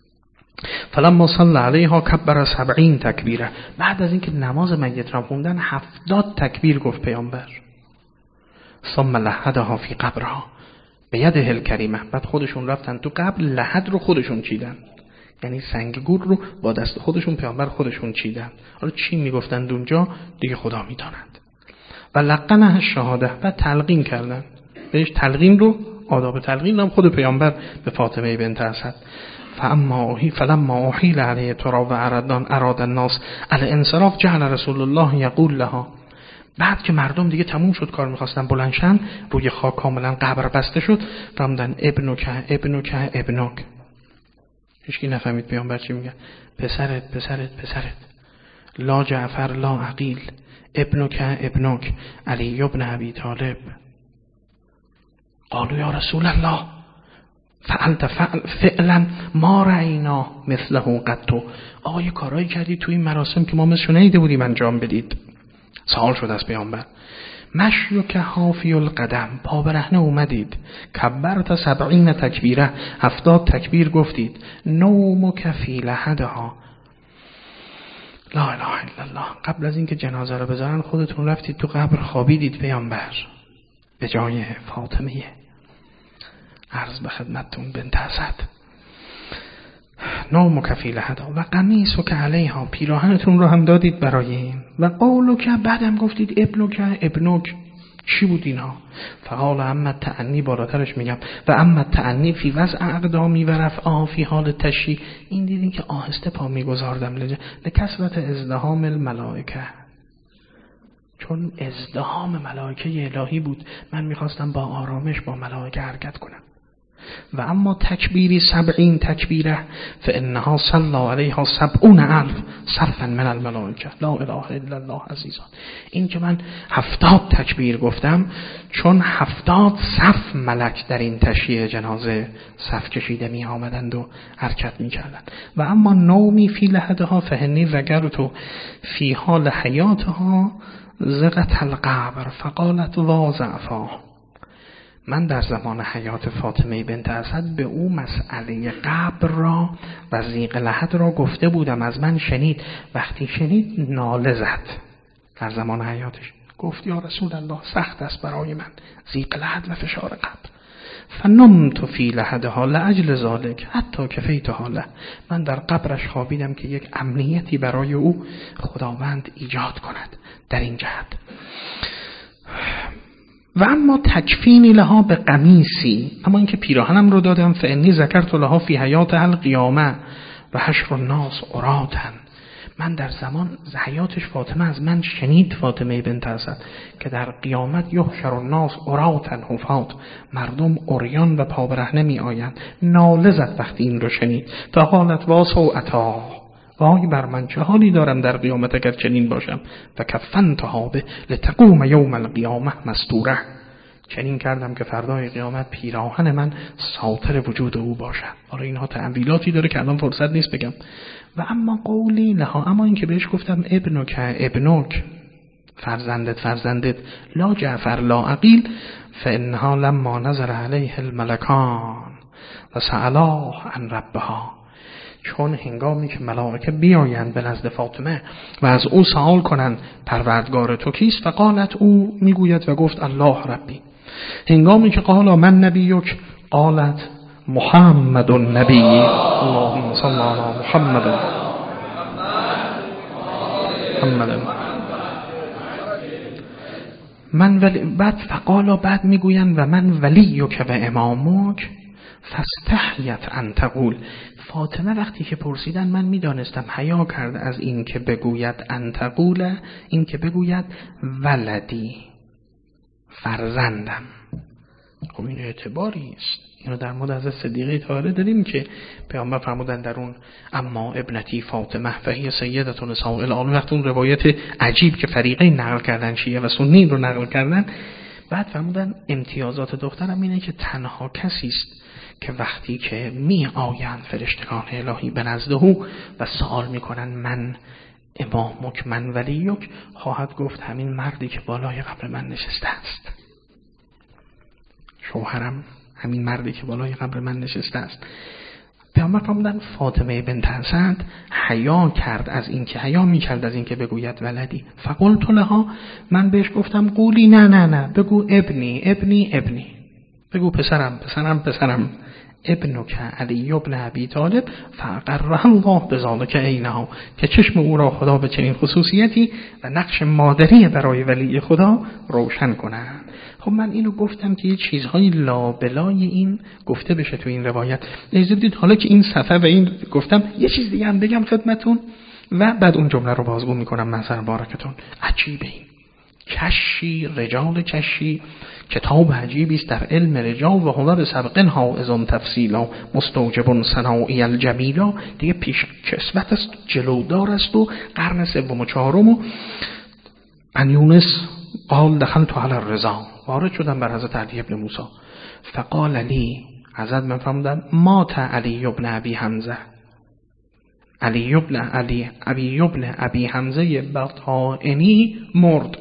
فلما صلی علیها کبر 70 تکبیره، بعد از اینکه نماز میت را خوندن 70 تکبیر گفت پیامبر. ثم لحدها فی قبرها بیده الکریمه، بعد خودشون رفتن تو قبر، لحد رو خودشون چیدن، یعنی سنگ گور رو با دست خودشون پیامبر خودشون چیدن. حالا چی میگفتند اونجا دیگه خدا میداند. و لقنه شهاده، و تلقین کردن بهش، تلقین رو آداب تلقین هم خود پیامبر به فاطمه بنت اسد. فلما احیل علیه تراب و اراد الناس الانصراف جعل رسول الله یقول لها، بعد که مردم دیگه تموم شد کار میخواستن بلندشن، روی خاک کاملا قبر بسته شد، فرمودن ابنک. هیچکی نفهمید پیامبر چی میگه. پسرت لا جعفر لا عقیل، ابنک علی ابن ابی طالب. قالوا یا رسول الله فعلت فعلا ما رأینا مثله قط. آقا یه کارایی کردی توی این مراسم که ما مثلشو ندیده بودیم انجام بدید. سوال شد از پیامبر. مشی که حافی القدم، پا برهنه اومدید. کبرت 70 تکبیره، 70 تکبیر گفتید. نومک فی لحدها، لا اله الا الله، قبل از اینکه جنازه رو بذارن خودتون رفتید تو قبر خوابیدید پیامبر به جای فاطمه عرض به خدمتتون بنت اسد. نومک فی لحدها و قمیصک علیها، پیراهنتون رو هم دادید برای این. و قولک، بعدم گفتید ابنک. چی بود اینا؟ فقال اما تعنی، بالاترش میگم، و اما تعنی فی وضع اقدامی و رفعها فی حال تشییع، این دیدین که آهسته پا میگذاردم لکثرت ازدحام الملائکه، چون ازدحام ملائکه الهی بود، من میخواستم با آرامش با ملائکه حرکت کنم. و اما تکبیری 70 تکبیره فانها صلی علیها 70,000 صفا من الملائکه لا اله الا الله. عزیزان، این که من 70 تکبیر گفتم چون 70 صف ملک در این تشییع جنازه صف کشیده می آمدند و حرکت می کردند. و اما نومی فی لحدها فهنی ذکرت فی حال حیاتها زغت القبر فقالت واضعفا، من در زمان حیات فاطمه بنت اسد به او مسئله قبر را و ضیق لحد را گفته بودم، از من شنید، وقتی شنید ناله زد. در زمان حیاتش گفت یا رسول الله سخت است برای من ضیق لحد و فشار قبر. فنمت فی لحدها لاجل ذلک حتی کفیت حاله، من در قبرش خوابیدم که یک امنیتی برای او خداوند ایجاد کند در این جهت. و اما تکفینی لها به قمیسی، اما اینکه پیراهنم رو دادم، فانی ذکرت لها فی حیات القیامه و حشر الناس عراتن، من در زمان حیاتش فاطمه از من شنید، فاطمه بنت اسد، که در قیامت یحشر الناس عراتن حفات، مردم عریان و پابرهنه می آیند. ناله زد وقتی این رو شنید. فقالت واسوءتا، وای بر من چه حالی دارم در قیامت اگر چنین باشم. و کفنتها به لتقوم یوم القیامه مستوره، چنین کردم که فردای قیامت پیراهن من ساتر وجود او باشد. حالا اینها تعبیراتی داره که الان فرصت نیست بگم. و اما قولی لها، اما این که بهش گفتم ابنک فرزندت لا جعفر لا عقیل، فانها لما نظر علیه الملکان و سألاه عن ربها، چون هنگامی که ملائکه بیایند به نزد فاطمه و از او سوال کنند پروردگار تو کیست، فقالت، او میگوید و گفت الله ربی. هنگامی که قال من نبیک، قالت محمد النبی، اللهم صل علی محمد. من ولی بعد فقالا، بعد میگویند و من ولیک و امامک فاستحیت ان تقول. فاطمه وقتی که پرسیدن من میدانستم حیا کرده از این که بگوید ان تقول، این که بگوید ولدی فرزندم. خب این اعتباری است. اینو در مورد از صدیقه طاهره داریم که پیامبر فرمودن در اون اما ابنتی فاطمه فهی سیدة نساء العالمین، وقتی اون روایت عجیب که فریقین نقل کردن، شیعه و سنی رو نقل کردن، بعد فرمودن امتیازات دخترم اینه که تنها کسی است که وقتی که می آیند فرشتگان الهی به نزد او و سوال میکنن من امامک من ولیک، خواهد گفت همین مردی که بالای قبر من نشسته است، شوهرم همین مردی که بالای قبر من نشسته است. پیامبر فرمودن فاطمه بنت اسد حیا کرد از این که حیا میکرد از این که بگوید ولدی. فقلت لها، من بهش گفتم قولی نه بگو ابنی، بگو پسرم ابنک علی ابن ابی طالب فقره الله بذالک عینها، که چشم او را خدا به چنین خصوصیتی و نقش مادری برای ولی خدا روشن کنند. خب من اینو گفتم که یه چیزهای لابلای این گفته بشه تو این روایت. اجازه بدید حالا که این صفحه و این گفتم یه چیز دیگه هم بگم خدمتون و بعد اون جمله رو بازگو میکنم منظر بارکتون. عجیبه این کشی، رجال کشی کتاب عجیبی است در علم رجال و هو به سبقن ها ازان تفصیلا مستوجبون صناعی الجمیلا، دیگه پیش کسبت است، جلودار است و قرن سوم و چهارم. و ان یونس قال دخلت علی الرضا، وارد شدم بر حضرت علی ابن موسی، فقال لی، حضرت من فرمودن مات علی ابن ابی حمزه، علی ابن ابی حمزه بطائنی مرد.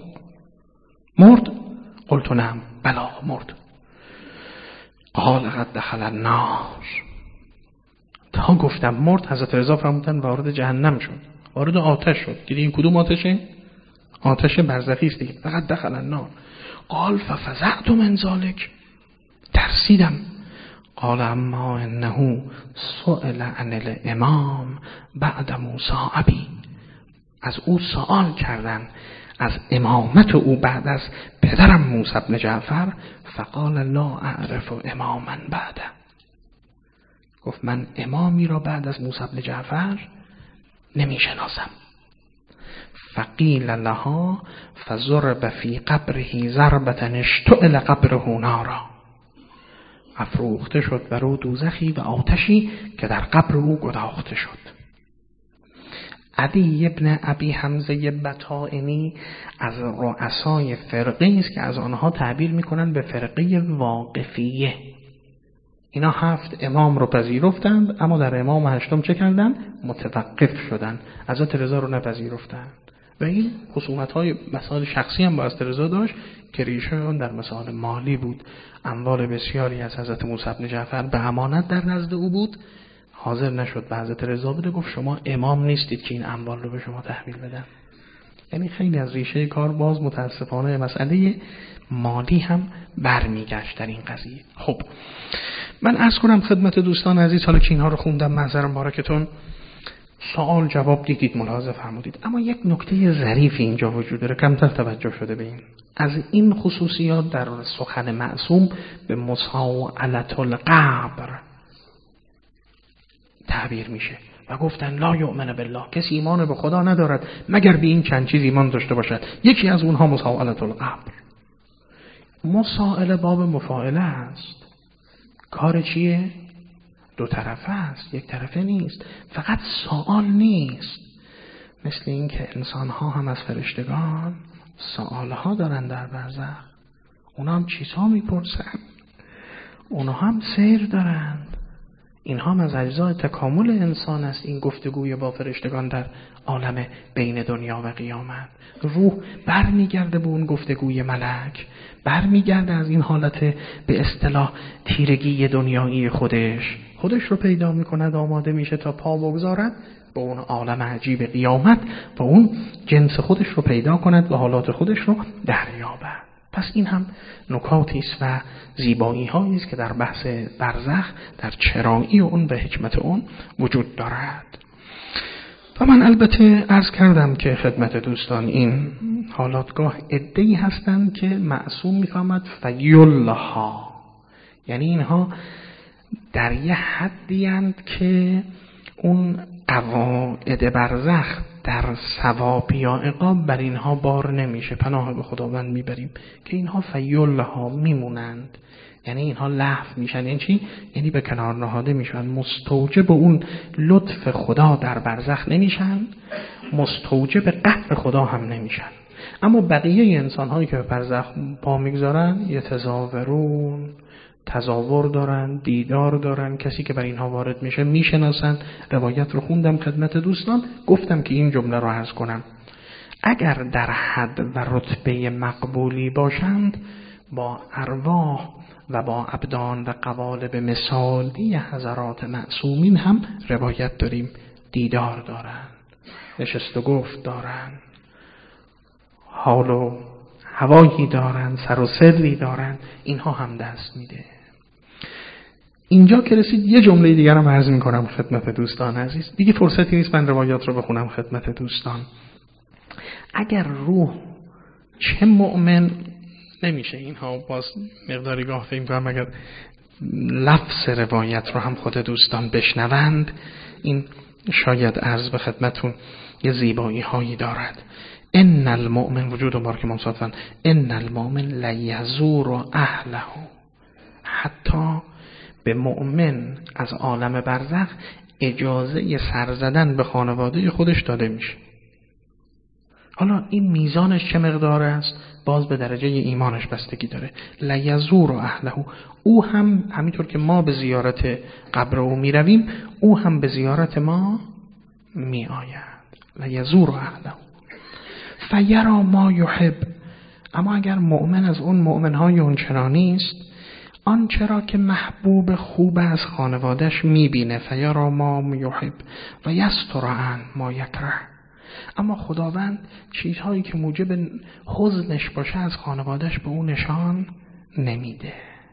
قلت نعم، بلا مرد. قال قد دخل النار، تا گفتم مرد حضرت رضا فرمودن وارد جهنم شد، وارد آتش شد. دیدین کدوم آتشه؟ آتش برزخی است دیگه. فقط دخل النار. قال ففزعت من ذلك، ترسیدم. قال اما انه سئل عن الامام بعد موسی ابی، از او سوال کردن از امامت او بعد از پدرم موسی بن جعفر. فقال لا اعرف اماما بعده، گفت من امامی را بعد از موسی بن جعفر نمی شناسم. فقیل لها فضرب فی قبره ضربة اشتعل قبره نارا، افروخته شد بر او دوزخی و آتشی که در قبر او گداخته شد. علی ابن ابی حمزه بطائنی از رؤسای فرقه است که از آنها تعبیر میکنن به فرقه واقفیه. اینا 7 امام رو پذیرفتند، اما در امام هشتم چه کردن؟ متوقف شدن، حضرت رضا رو نپذیرفتند. و این خصومت‌های مسائل شخصی هم با حضرت رضا داشت که ریشه اون در مسائل مالی بود. اموال بسیاری از حضرت موسی بن جعفر به امانت در نزد او بود، حاضر نشد به حضرت رضا بده، گفت شما امام نیستید که این اموال رو به شما تحویل بدم. یعنی خیلی از ریشه کار باز متاسفانه مسئله مالی هم برمیگشت در این قضیه. خب من عرض کنم خدمت دوستان عزیز، حالا که اینها رو خوندم منظر مبارکتون، سوال جواب دیدید، ملاحظه فرمودید. اما یک نکته ظریفی اینجا وجود داره، کمتر توجه شده به این. از این خصوصیات در سخن معصوم به مساءلة القبر تعبیر میشه و گفتن لا یؤمن بالله، کسی ایمان به خدا ندارد مگر به این چند چیز ایمان داشته باشد. یکی از اونها مساءلة القبر. مسائله باب مفاعله است. کار چیه؟ دو طرفه است، یک طرفه نیست. فقط سوال نیست، مثل این که انسان ها هم از فرشتگان سوال ها دارن در برزخ. اونا هم چیزها میپرسن، اونا هم سیر دارند. این هم از اجزای تکامل انسان است، این گفتگوی با فرشتگان در عالم بین دنیا و قیامت. روح برمیگرده به اون گفتگوی ملک، برمیگرده از این حالت به اصطلاح تیرگی دنیایی خودش رو پیدا میکند، آماده میشه تا پا بگذارد به اون عالم عجیب قیامت و اون جنس خودش رو پیدا کند و حالات خودش رو دریابد. پس این هم نکاتی است و زیبایی هایی است که در بحث برزخ، در چرایی اون و حکمت اون وجود دارد. و من البته عرض کردم که خدمت دوستان این حالاتگاه عده‌ای هستند که معصوم میفهمد فیلها، یعنی اینها در یه حدی اند که اون قواعد برزخ در ثواب یا عقاب بر اینها بار نمیشه. پناه به خداوند میبریم که اینها فیلها میمونند، یعنی اینها لهو میشن. یعنی چی؟ یعنی به کنار نهاده میشن، مستوجب اون لطف خدا در برزخ نمیشن، مستوجب قهر خدا هم نمیشن. اما بقیه انسان هایی که به برزخ پا میگذارن یتزاورون، تزاور دارن، دیدار دارن، کسی که بر اینها وارد میشه میشناسن. روایت رو خوندم خدمت دوستان، گفتم که این جمله رو عرض کنم. اگر در حد و رتبه مقبولی باشند، با ارواح و با ابدان و قوالب مثالی حضرات معصومین هم روایت داریم، دیدار دارن، نشست و گفت دارن، حال و هوایی دارن، سر و سری دارن. اینها هم دست میده. اینجا که رسید یه جمله دیگر هم عرض میکنم خدمت دوستان عزیز. دیگه فرصتی نیست من روایات رو بخونم خدمت دوستان. اگر روح چه مؤمن نمیشه، اینها باز مقداری گاه فکر کنم اگر لفظ روایت رو هم خود دوستان بشنوند، این شاید عرض به خدمتون یه زیبایی هایی دارد. ان المؤمن، وجود مبارک امام صادق، ان المؤمن لیزور اهله، حتی به مؤمن از عالم برزخ اجازه سر زدن به خانواده خودش داده میشه. حالا این میزانش چه مقدار است باز به درجه ایمانش بستگی داره. لیزور اهله، او هم همینطور که ما به زیارت قبر او میرویم، او هم به زیارت ما می آید. لیزور اهله فیرا ما یحب. اما اگر مؤمن از اون مؤمنهای اونچنانی است، آنچه را که محبوب خوب از خانوادش میبینه، فیرا ما یحب و یستر عن ما یکره. اما خداوند چیزهایی که موجب حزنش باشه از خانوادش به اون نشان نمیده.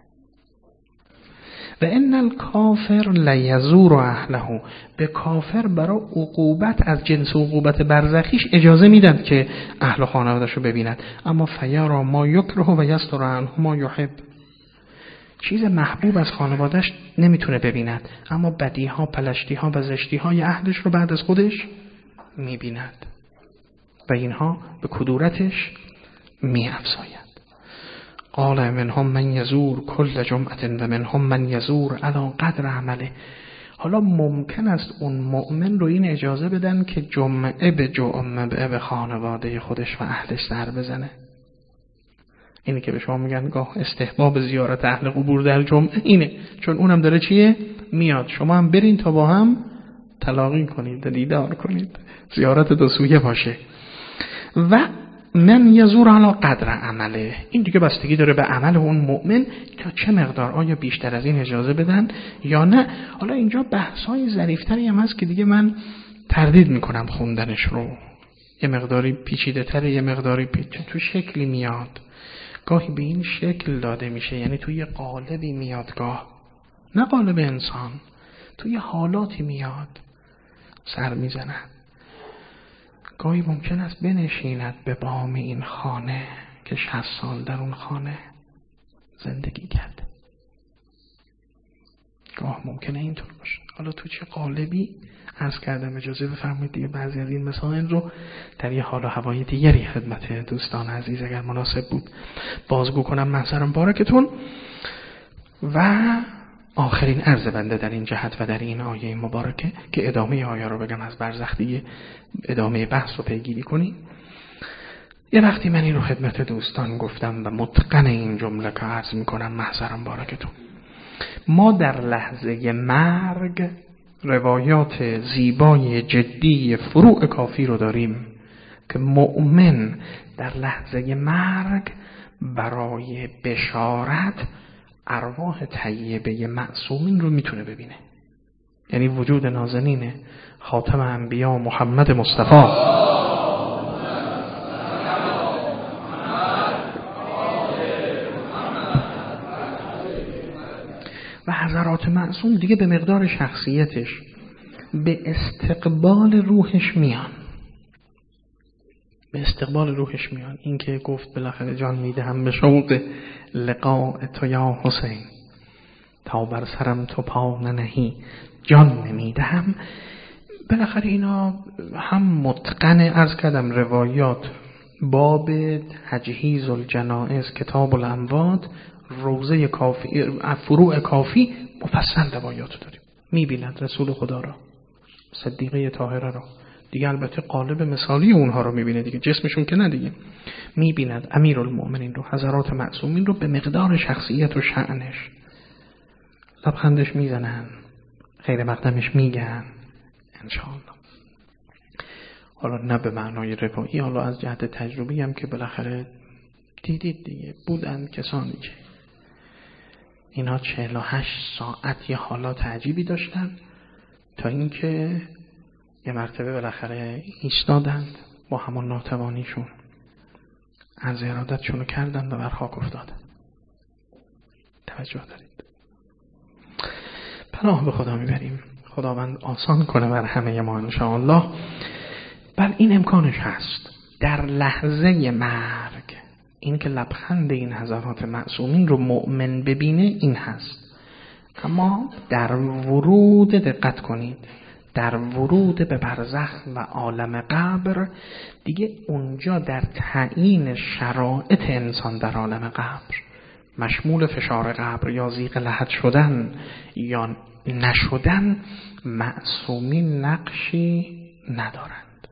و ان الکافر لیزور اهله، به کافر برای عقوبت از جنس عقوبت برزخیش اجازه میدن که اهل خانوادش رو ببیند. اما فیرا ما یکره و یستر عنه ما یحب، چیز محبوب از خانوادش نمیتونه ببیند، اما بدیها، پلشتیها و زشتیهای اهلش رو بعد از خودش میبیند و اینها به کدورتش میافزاید. قال منهم من یزور کل جمعه و منهم من یزور علی قدر عمله. حالا ممکن است اون مؤمن رو این اجازه بدن که جمعه به جمعه به خانواده خودش و اهلش سر بزنه. اینی که به شما میگن گاه استحباب زیارت اهل قبور در جمعه اینه، چون اونم داره چیه میاد، شما هم برین تا با هم تلاقی کنید، دیدار کنید، زیارت دو سویه باشه. و من یزور علی قدر عمله، این دیگه بستگی داره به عمل اون مؤمن تا چه مقدار، آیا بیشتر از این اجازه بدن یا نه. حالا اینجا بحث‌های ظریف‌تری هم هست که دیگه من تردید میکنم خوندنش رو، یه مقداری پیچیده‌تره، یه مقداری تو شکلی میاد، گاهی به این شکل داده میشه، یعنی توی یه قالبی میاد، گاه نه قالب انسان، توی حالاتی میاد. سر میزند. گاهی ممکن است بنشیند به بام این خانه که 60 سال در اون خانه زندگی کرده. گاه ممکنه اینطور باشه. حالا تو چه قالبی عرض کردم، اجازه بفرمایید دیگه بعضی از این مسائل رو در یه حال و هوای دیگری خدمت دوستان عزیز اگر مناسب بود بازگو کنم محضر مبارکتون. و آخرین عرض بنده در این جهت و در این آیه مبارکه که ادامه آیه رو بگم از برزخ دیگه ادامه بحث رو پیگیری کنیم. یه وقتی من این رو خدمت دوستان گفتم و متقن این جمله که عرض میکنم محضر مبارکتون، ما در لحظه مرگ روایات زیبای جدی فروع کافی رو داریم که مؤمن در لحظه مرگ برای بشارت ارواح طیبه معصومین رو میتونه ببینه. یعنی وجود نازنین خاتم انبیا محمد مصطفی و حضرات معصوم دیگه به مقدار شخصیتش به استقبال روحش میان. به استقبال روحش میان. این که گفت بالاخره جان میدهم به شوق لقاء تو یا حسین، تا بر سرم تو پا ننهی جان نمیدهم. بالاخره اینا هم متقن عرض کردم روایات باب تجهیز الجنائز کتاب الاموات روزه کافی فروع کافی مفصل روایات داریم. میبیند رسول خدا را، صدیقه طاهره را، دیگه البته قالب مثالی اونها رو میبینه دیگه، جسمشون که نه دیگه. میبیند امیرالمؤمنین رو، حضرات معصومین رو به مقدار شخصیت و شأنش. لبخندش میزنن، خیر مقدمش میگن انشاءالله. حالا نه به معنای روایی، حالا از جهت تجربی هم که بالاخره دیدید دیگه، بودند کسانی که اینا 48 ساعت یه حالات عجیبی داشتن تا اینکه یه مرتبه بالاخره ایستادند با همون ناتوانیشون، از ارادتشون رو کردن و بر خاک افتادن. توجه دارید؟ پناه به خدا میبریم، خداوند آسان کنه بر همه ما انشاءالله. بل این امکانش هست در لحظه مرگ، این که لبخند این حضرات معصومین رو مؤمن ببینه این هست. اما در ورود دقت کنید، در ورود به برزخ و عالم قبر دیگه اونجا در تعیین شرایط انسان در عالم قبر مشمول فشار قبر یا ضیق لحد شدن یا نشدن معصومین نقشی ندارند.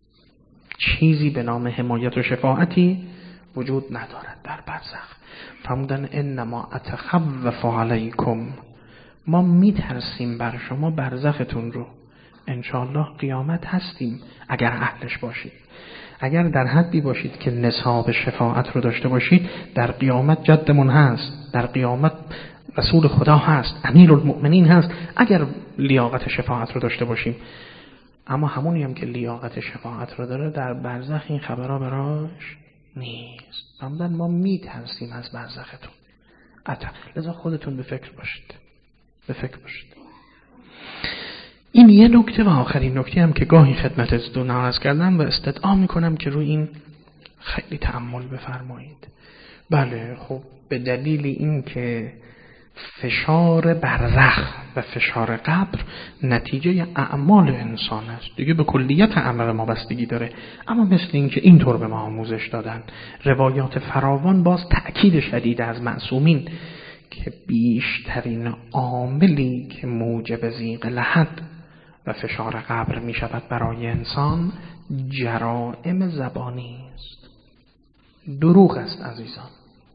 چیزی به نام حمایت و شفاعتی وجود ندارد در برزخ. فرمودن انما اتخوف علیکم، ما میترسیم بر شما برزختون رو. انشاءالله قیامت هستیم اگر اهلش باشید، اگر در حدی باشید که نصاب شفاعت رو داشته باشید، در قیامت جدمون هست، در قیامت رسول خدا هست، امیرالمؤمنین هست، اگر لیاقت شفاعت رو داشته باشیم. اما همونی هم که لیاقت شفاعت رو داره در برزخ این خبرها براش نیست. فرمودن ما میترسیم از برزختون. لذا خودتون به فکر باشید، به فکر باشید. این یه نکته و آخرین نکته هم که گاهی خدمتتون عرض کردم و استدعا میکنم که روی این خیلی تأمل بفرمایید. بله خب به دلیل این که فشار برزخ و فشار قبر نتیجه اعمال انسان است دیگه، به کلیت عمل ما بستگی داره. اما مثل این که اینطور به ما آموزش دادن روایات فراوان، باز تأکید شدید از معصومین که بیشترین عاملی که موجب ضیق لحد و فشار قبر می شود برای انسان جرائم زبانی است. دروغ است عزیزان،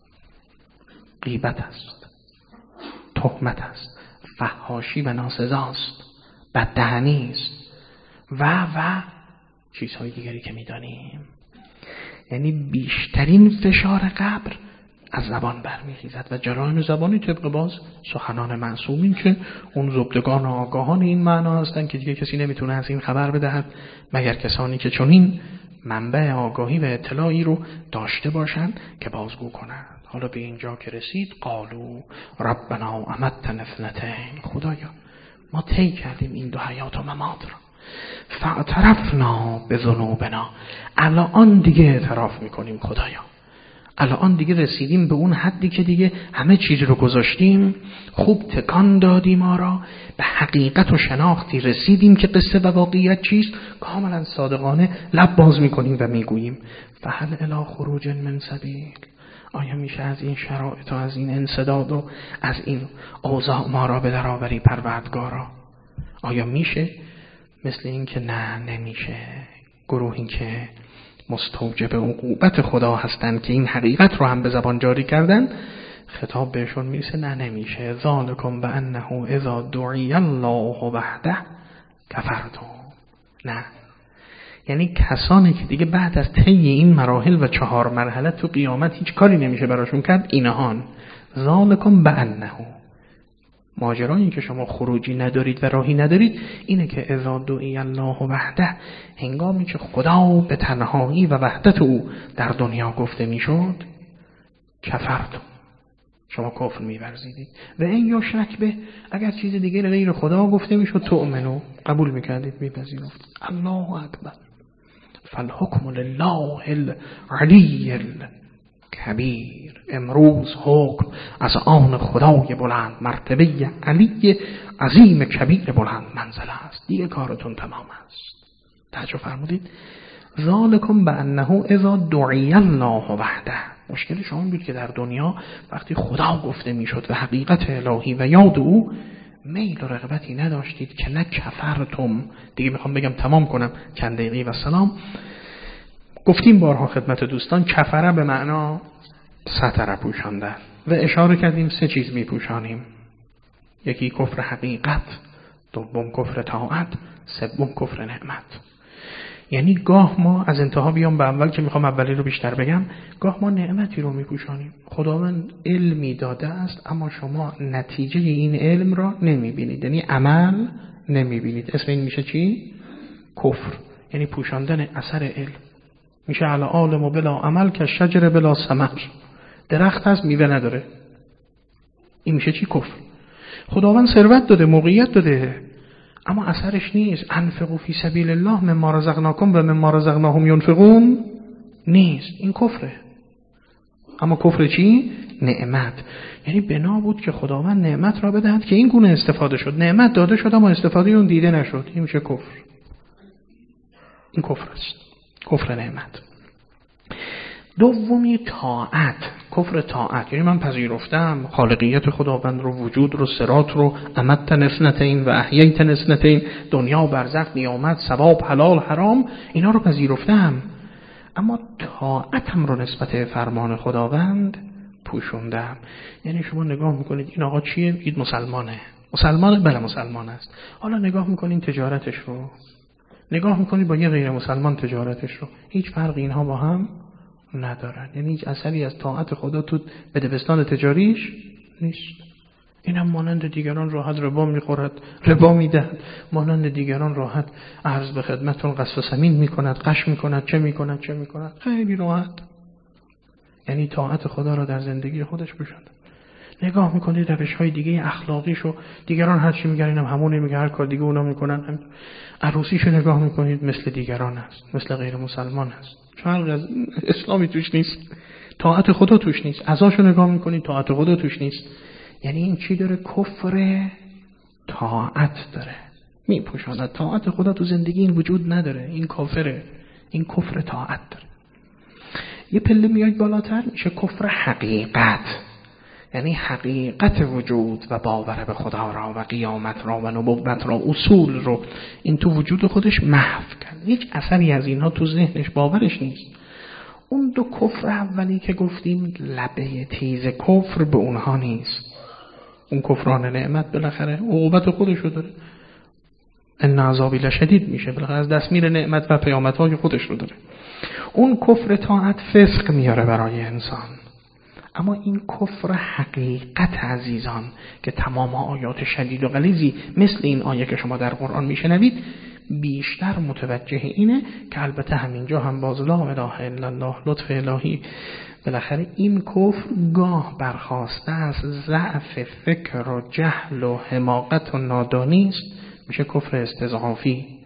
غیبت است، تهمت است، فحاشی و ناسزاست، بددهنی است و چیزهای دیگری که می دانیم. یعنی بیشترین فشار قبر از زبان برمیخیزد و جرائم زبانی طبق باز سخنان معصومین که اون زبدگان و آگاهان این معنا هستند که دیگه کسی نمیتونه از این خبر بدهد مگر کسانی که چنین منبع آگاهی و اطلاعی رو داشته باشند که بازگو کنند. حالا به اینجا که رسید قالو ربنا امتنا اثنتین، خدایا ما طی کردیم این دو حیات و ممات رو، فاعترفنا بذنوبنا، الان دیگه اعتراف میکنیم خدایا، الان دیگه رسیدیم به اون حدی که دیگه همه چیز رو گذاشتیم، خوب تکان دادیم، ما را به حقیقت و شناختی رسیدیم که قصه و واقعیت چیست، کاملا صادقانه لب باز میکنیم و میگوییم فهل الی خروج من سبیل، آیا میشه از این شرایط و از این انسداد و از این اوضاع ما را به در آوری پروردگارا؟ آیا میشه؟ مثل این که نه، نمیشه. گروهی که مستوجب عقوبت خدا هستند که این حقیقت رو هم به زبان جاری کردن، خطاب بهشون میرسه نه نمیشه. ذالکم بانه اذا دعی الله وحده کفرتم. نه، یعنی کسانی که دیگه بعد از طی این مراحل و 4 مرحله تو قیامت هیچ کاری نمیشه براشون کرد، اینهان. ذالکم بانه، ماجرایی که شما خروجی ندارید و راهی ندارید اینه که اذا دعی الله وحده، هنگامی که خدا به تنهایی و وحدت او در دنیا گفته میشد، کفرتم، شما کفر می‌ورزیدید. و این یشرک به، اگر چیز دیگه غیر خدا گفته میشد تؤمنو، قبول میکردید، میپذیرفتید. الله اکبر، فالحکم لله العلی الکبیر. امروز حکم از آن خدای بلند مرتبه، علی عظیم کبیر بلند منزله است، دیگه کارتون تمام است. توجه فرمودید؟ ذالکم بانه اذا دعی الله وحده. مشکل شما بود که در دنیا وقتی خدا گفته میشد و حقیقت الهی و یاد او، میل و رغبتی نداشتید که نه کفرتم. دیگه میخوام بگم تمام کنم، چند دقیقه و سلام. گفتیم بارها خدمت دوستان، کفره به معنا ستر پوشاندن و اشاره کردیم 3 چیز میپوشانیم: یکی کفر حقیقت، دوم کفر طاعت، سوم کفر نعمت. یعنی گاه ما از انتها بیام به اول که میخوام اولی رو بیشتر بگم، گاه ما نعمتی رو میپوشانیم. خداوند علمی داده است اما شما نتیجه این علم را نمیبینید، یعنی عمل نمیبینید. اسم این میشه چی؟ کفر، یعنی پوشاندن اثر علم. میشه علی عالم و بلا عمل که شجر بلا ثمر، درخت هست میوه نداره، این میشه چی؟ کفر. خداوند ثروت داده، موقعیت داده، اما اثرش نیست. انفقوا فی سبیل الله مما رزقناکم و مما رزقناهم ینفقون، نیست. این کفره. اما کفر چی؟ نعمت. یعنی بنا بود که خداوند نعمت را بدهد که این گونه استفاده شد. نعمت داده شد اما استفاده اون دیده نشد، این میشه کفر. این کفر است، کفر نعمت. دومی طاعت، کفر طاعت. یعنی من پذیرفتم خالقیت خداوند رو، وجود رو، صراط رو، امتن اثنتین و احییتن اثنتین، دنیا، برزخ، قیامت، ثواب، حلال، حرام، اینا رو پذیرفتم، اما طاعتم رو نسبت فرمان خداوند پوشوندم. یعنی شما نگاه میکنید این آقا چیه؟ بگید مسلمانه. مسلمانه؟ بله مسلمان است. حالا نگاه میکنید تجارتش رو، نگاه میکنید با یه غیر مسلمان تجارتش رو، هیچ فرقی اینها با هم ندارن. یعنی هیچ اثری از طاعت خدا تو به دبستان تجاریش نیست. اینم مانند دیگران راحت ربا میخورد، ربا میدهد، مانند دیگران راحت عرض به خدمتون قصف سمین میکند، قش میکند، چه میکند، خیلی راحت. یعنی طاعت خدا را در زندگی خودش پوشانده. نگاه میکنید روش‌های دیگه اخلاقیشو، دیگران هر چی میگن اینم همون میگه، هر کار دیگه اونا میکنن. عروسیشو نگاه میکنید مثل دیگران است، مثل غیر مسلمان است، فرق از اسلامی توش نیست، طاعت خدا توش نیست. عزاشو نگاه میکنید طاعت خدا توش نیست. یعنی این چی داره؟ کفر طاعت داره، میپوشاند. طاعت خدا تو زندگی این وجود نداره، این کافره. این کفر طاعت داره. یه پله میاد بالاتر، میشه کفر حقیقت. یعنی حقیقت وجود و باور به خدا را و قیامت را و نبوت را، اصول رو، این تو وجود خودش محو کرد. هیچ اثری از اینها تو ذهنش، باورش نیست. اون 2 کفر اولی که گفتیم لبه تیز کفر به اونها نیست. اون کفران نعمت بالاخره عقوبت خودشو داره، ان عذابی لشدید میشه، بالاخره از دست میره نعمت و پیامدهای خودش رو داره. اون کفر طاعت فسق میاره برای انسان. اما این کفر حقیقت عزیزان که تمام آیات شدید و غلیظی مثل این آیه که شما در قرآن میشنوید بیشتر متوجه اینه که البته همینجا هم باز لا اله الا الله، لطف الهی، بالاخره این کفر گاه برخواسته از ضعف فکر و جهل و حماقت و نادانی است، میشه کفر استضعافی.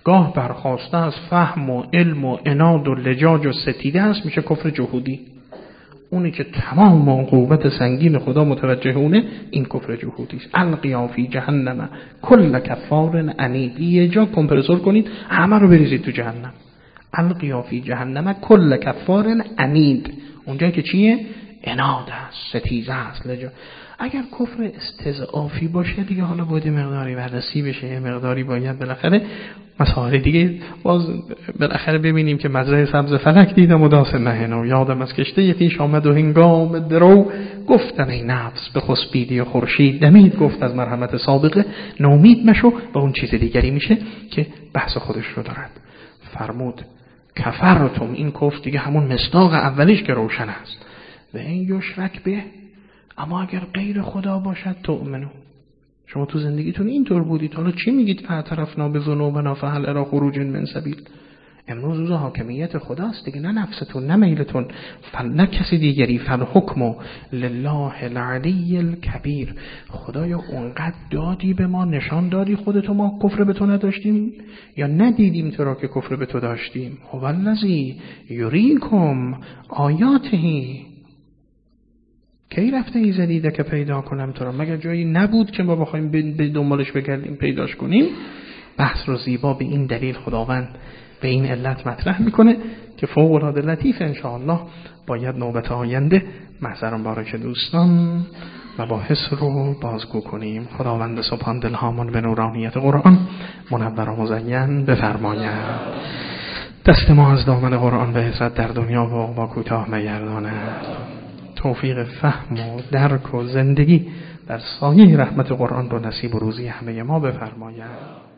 گاه برخواسته از فهم و علم و عناد و لجاج و ستیده است، میشه کفر جهودی. اونی که تمام عقوبت سنگین خدا متوجه اونه، این کفر جهودی است. القیا فی جهنم کل کفار عنید. یه جا کمپرسور کنید همه رو بریزید تو جهنم. القیا فی جهنم کل کفار عنید، اونجایی که چیه؟ عناد است، ستیزه است، لجاج. اگر کفر استضعافی باشه دیگه حالا باید مقداری بررسی بشه، یه مقداری باید بالاخره مسائل دیگه باز بالاخره ببینیم که مزرعه سبز فلک دیدم و داس نهنو. یادم از کشته خویش آمد و هنگام درو، گفتم ای نفس به خسبیدی و خورشید دمید. گفت از مرحمت سابقه نومید مشو، و اون چیز دیگری میشه که بحث خودش رو دارد. فرمود کفرتم، این کفر دیگه همون مصداق اولیش که روشن است. و این یشرک به، اما اگر غیر خدا باشد تؤمنو. شما تو زندگیتون اینطور بودید، حالا چی میگید؟ فاعترفنا بذنوبنا فهل الی خروج من سبیل. امروز روز حاکمیت خداست دیگه، نه نفستون نه میلتون، نه کسی دیگری. فالحکم لله العلی الکبیر. خدایا اونقدر دادی به ما، نشان دادی خودتو، ما کفر به تو نداشتیم یا ندیدیم تو را که کفر به تو داشتیم؟ هو الذی یریکم آیاته. کی رفته ای زدیده که پیدا کنم تو را؟ مگر جایی نبود که ما بخوایم به دنبالش بگردیم پیداش کنیم؟ بحث رو زیبا به این دلیل خداوند به این علت مطرح میکنه که فوق العاده لطیف. انشاءالله باید نوبت آینده محضر مبارک دوستان مباحث رو بازگو کنیم. خداوند سبحان دلهامان به نورانیت قرآن منور و مزین بفرماید. دست ما از دامن قرآن به حضرت در دنیا و عقبی کوتاه نگرداند. توفیق فهم و درک و زندگی در سایه رحمت قرآن رو نصیب و روزی همه ما بفرماید.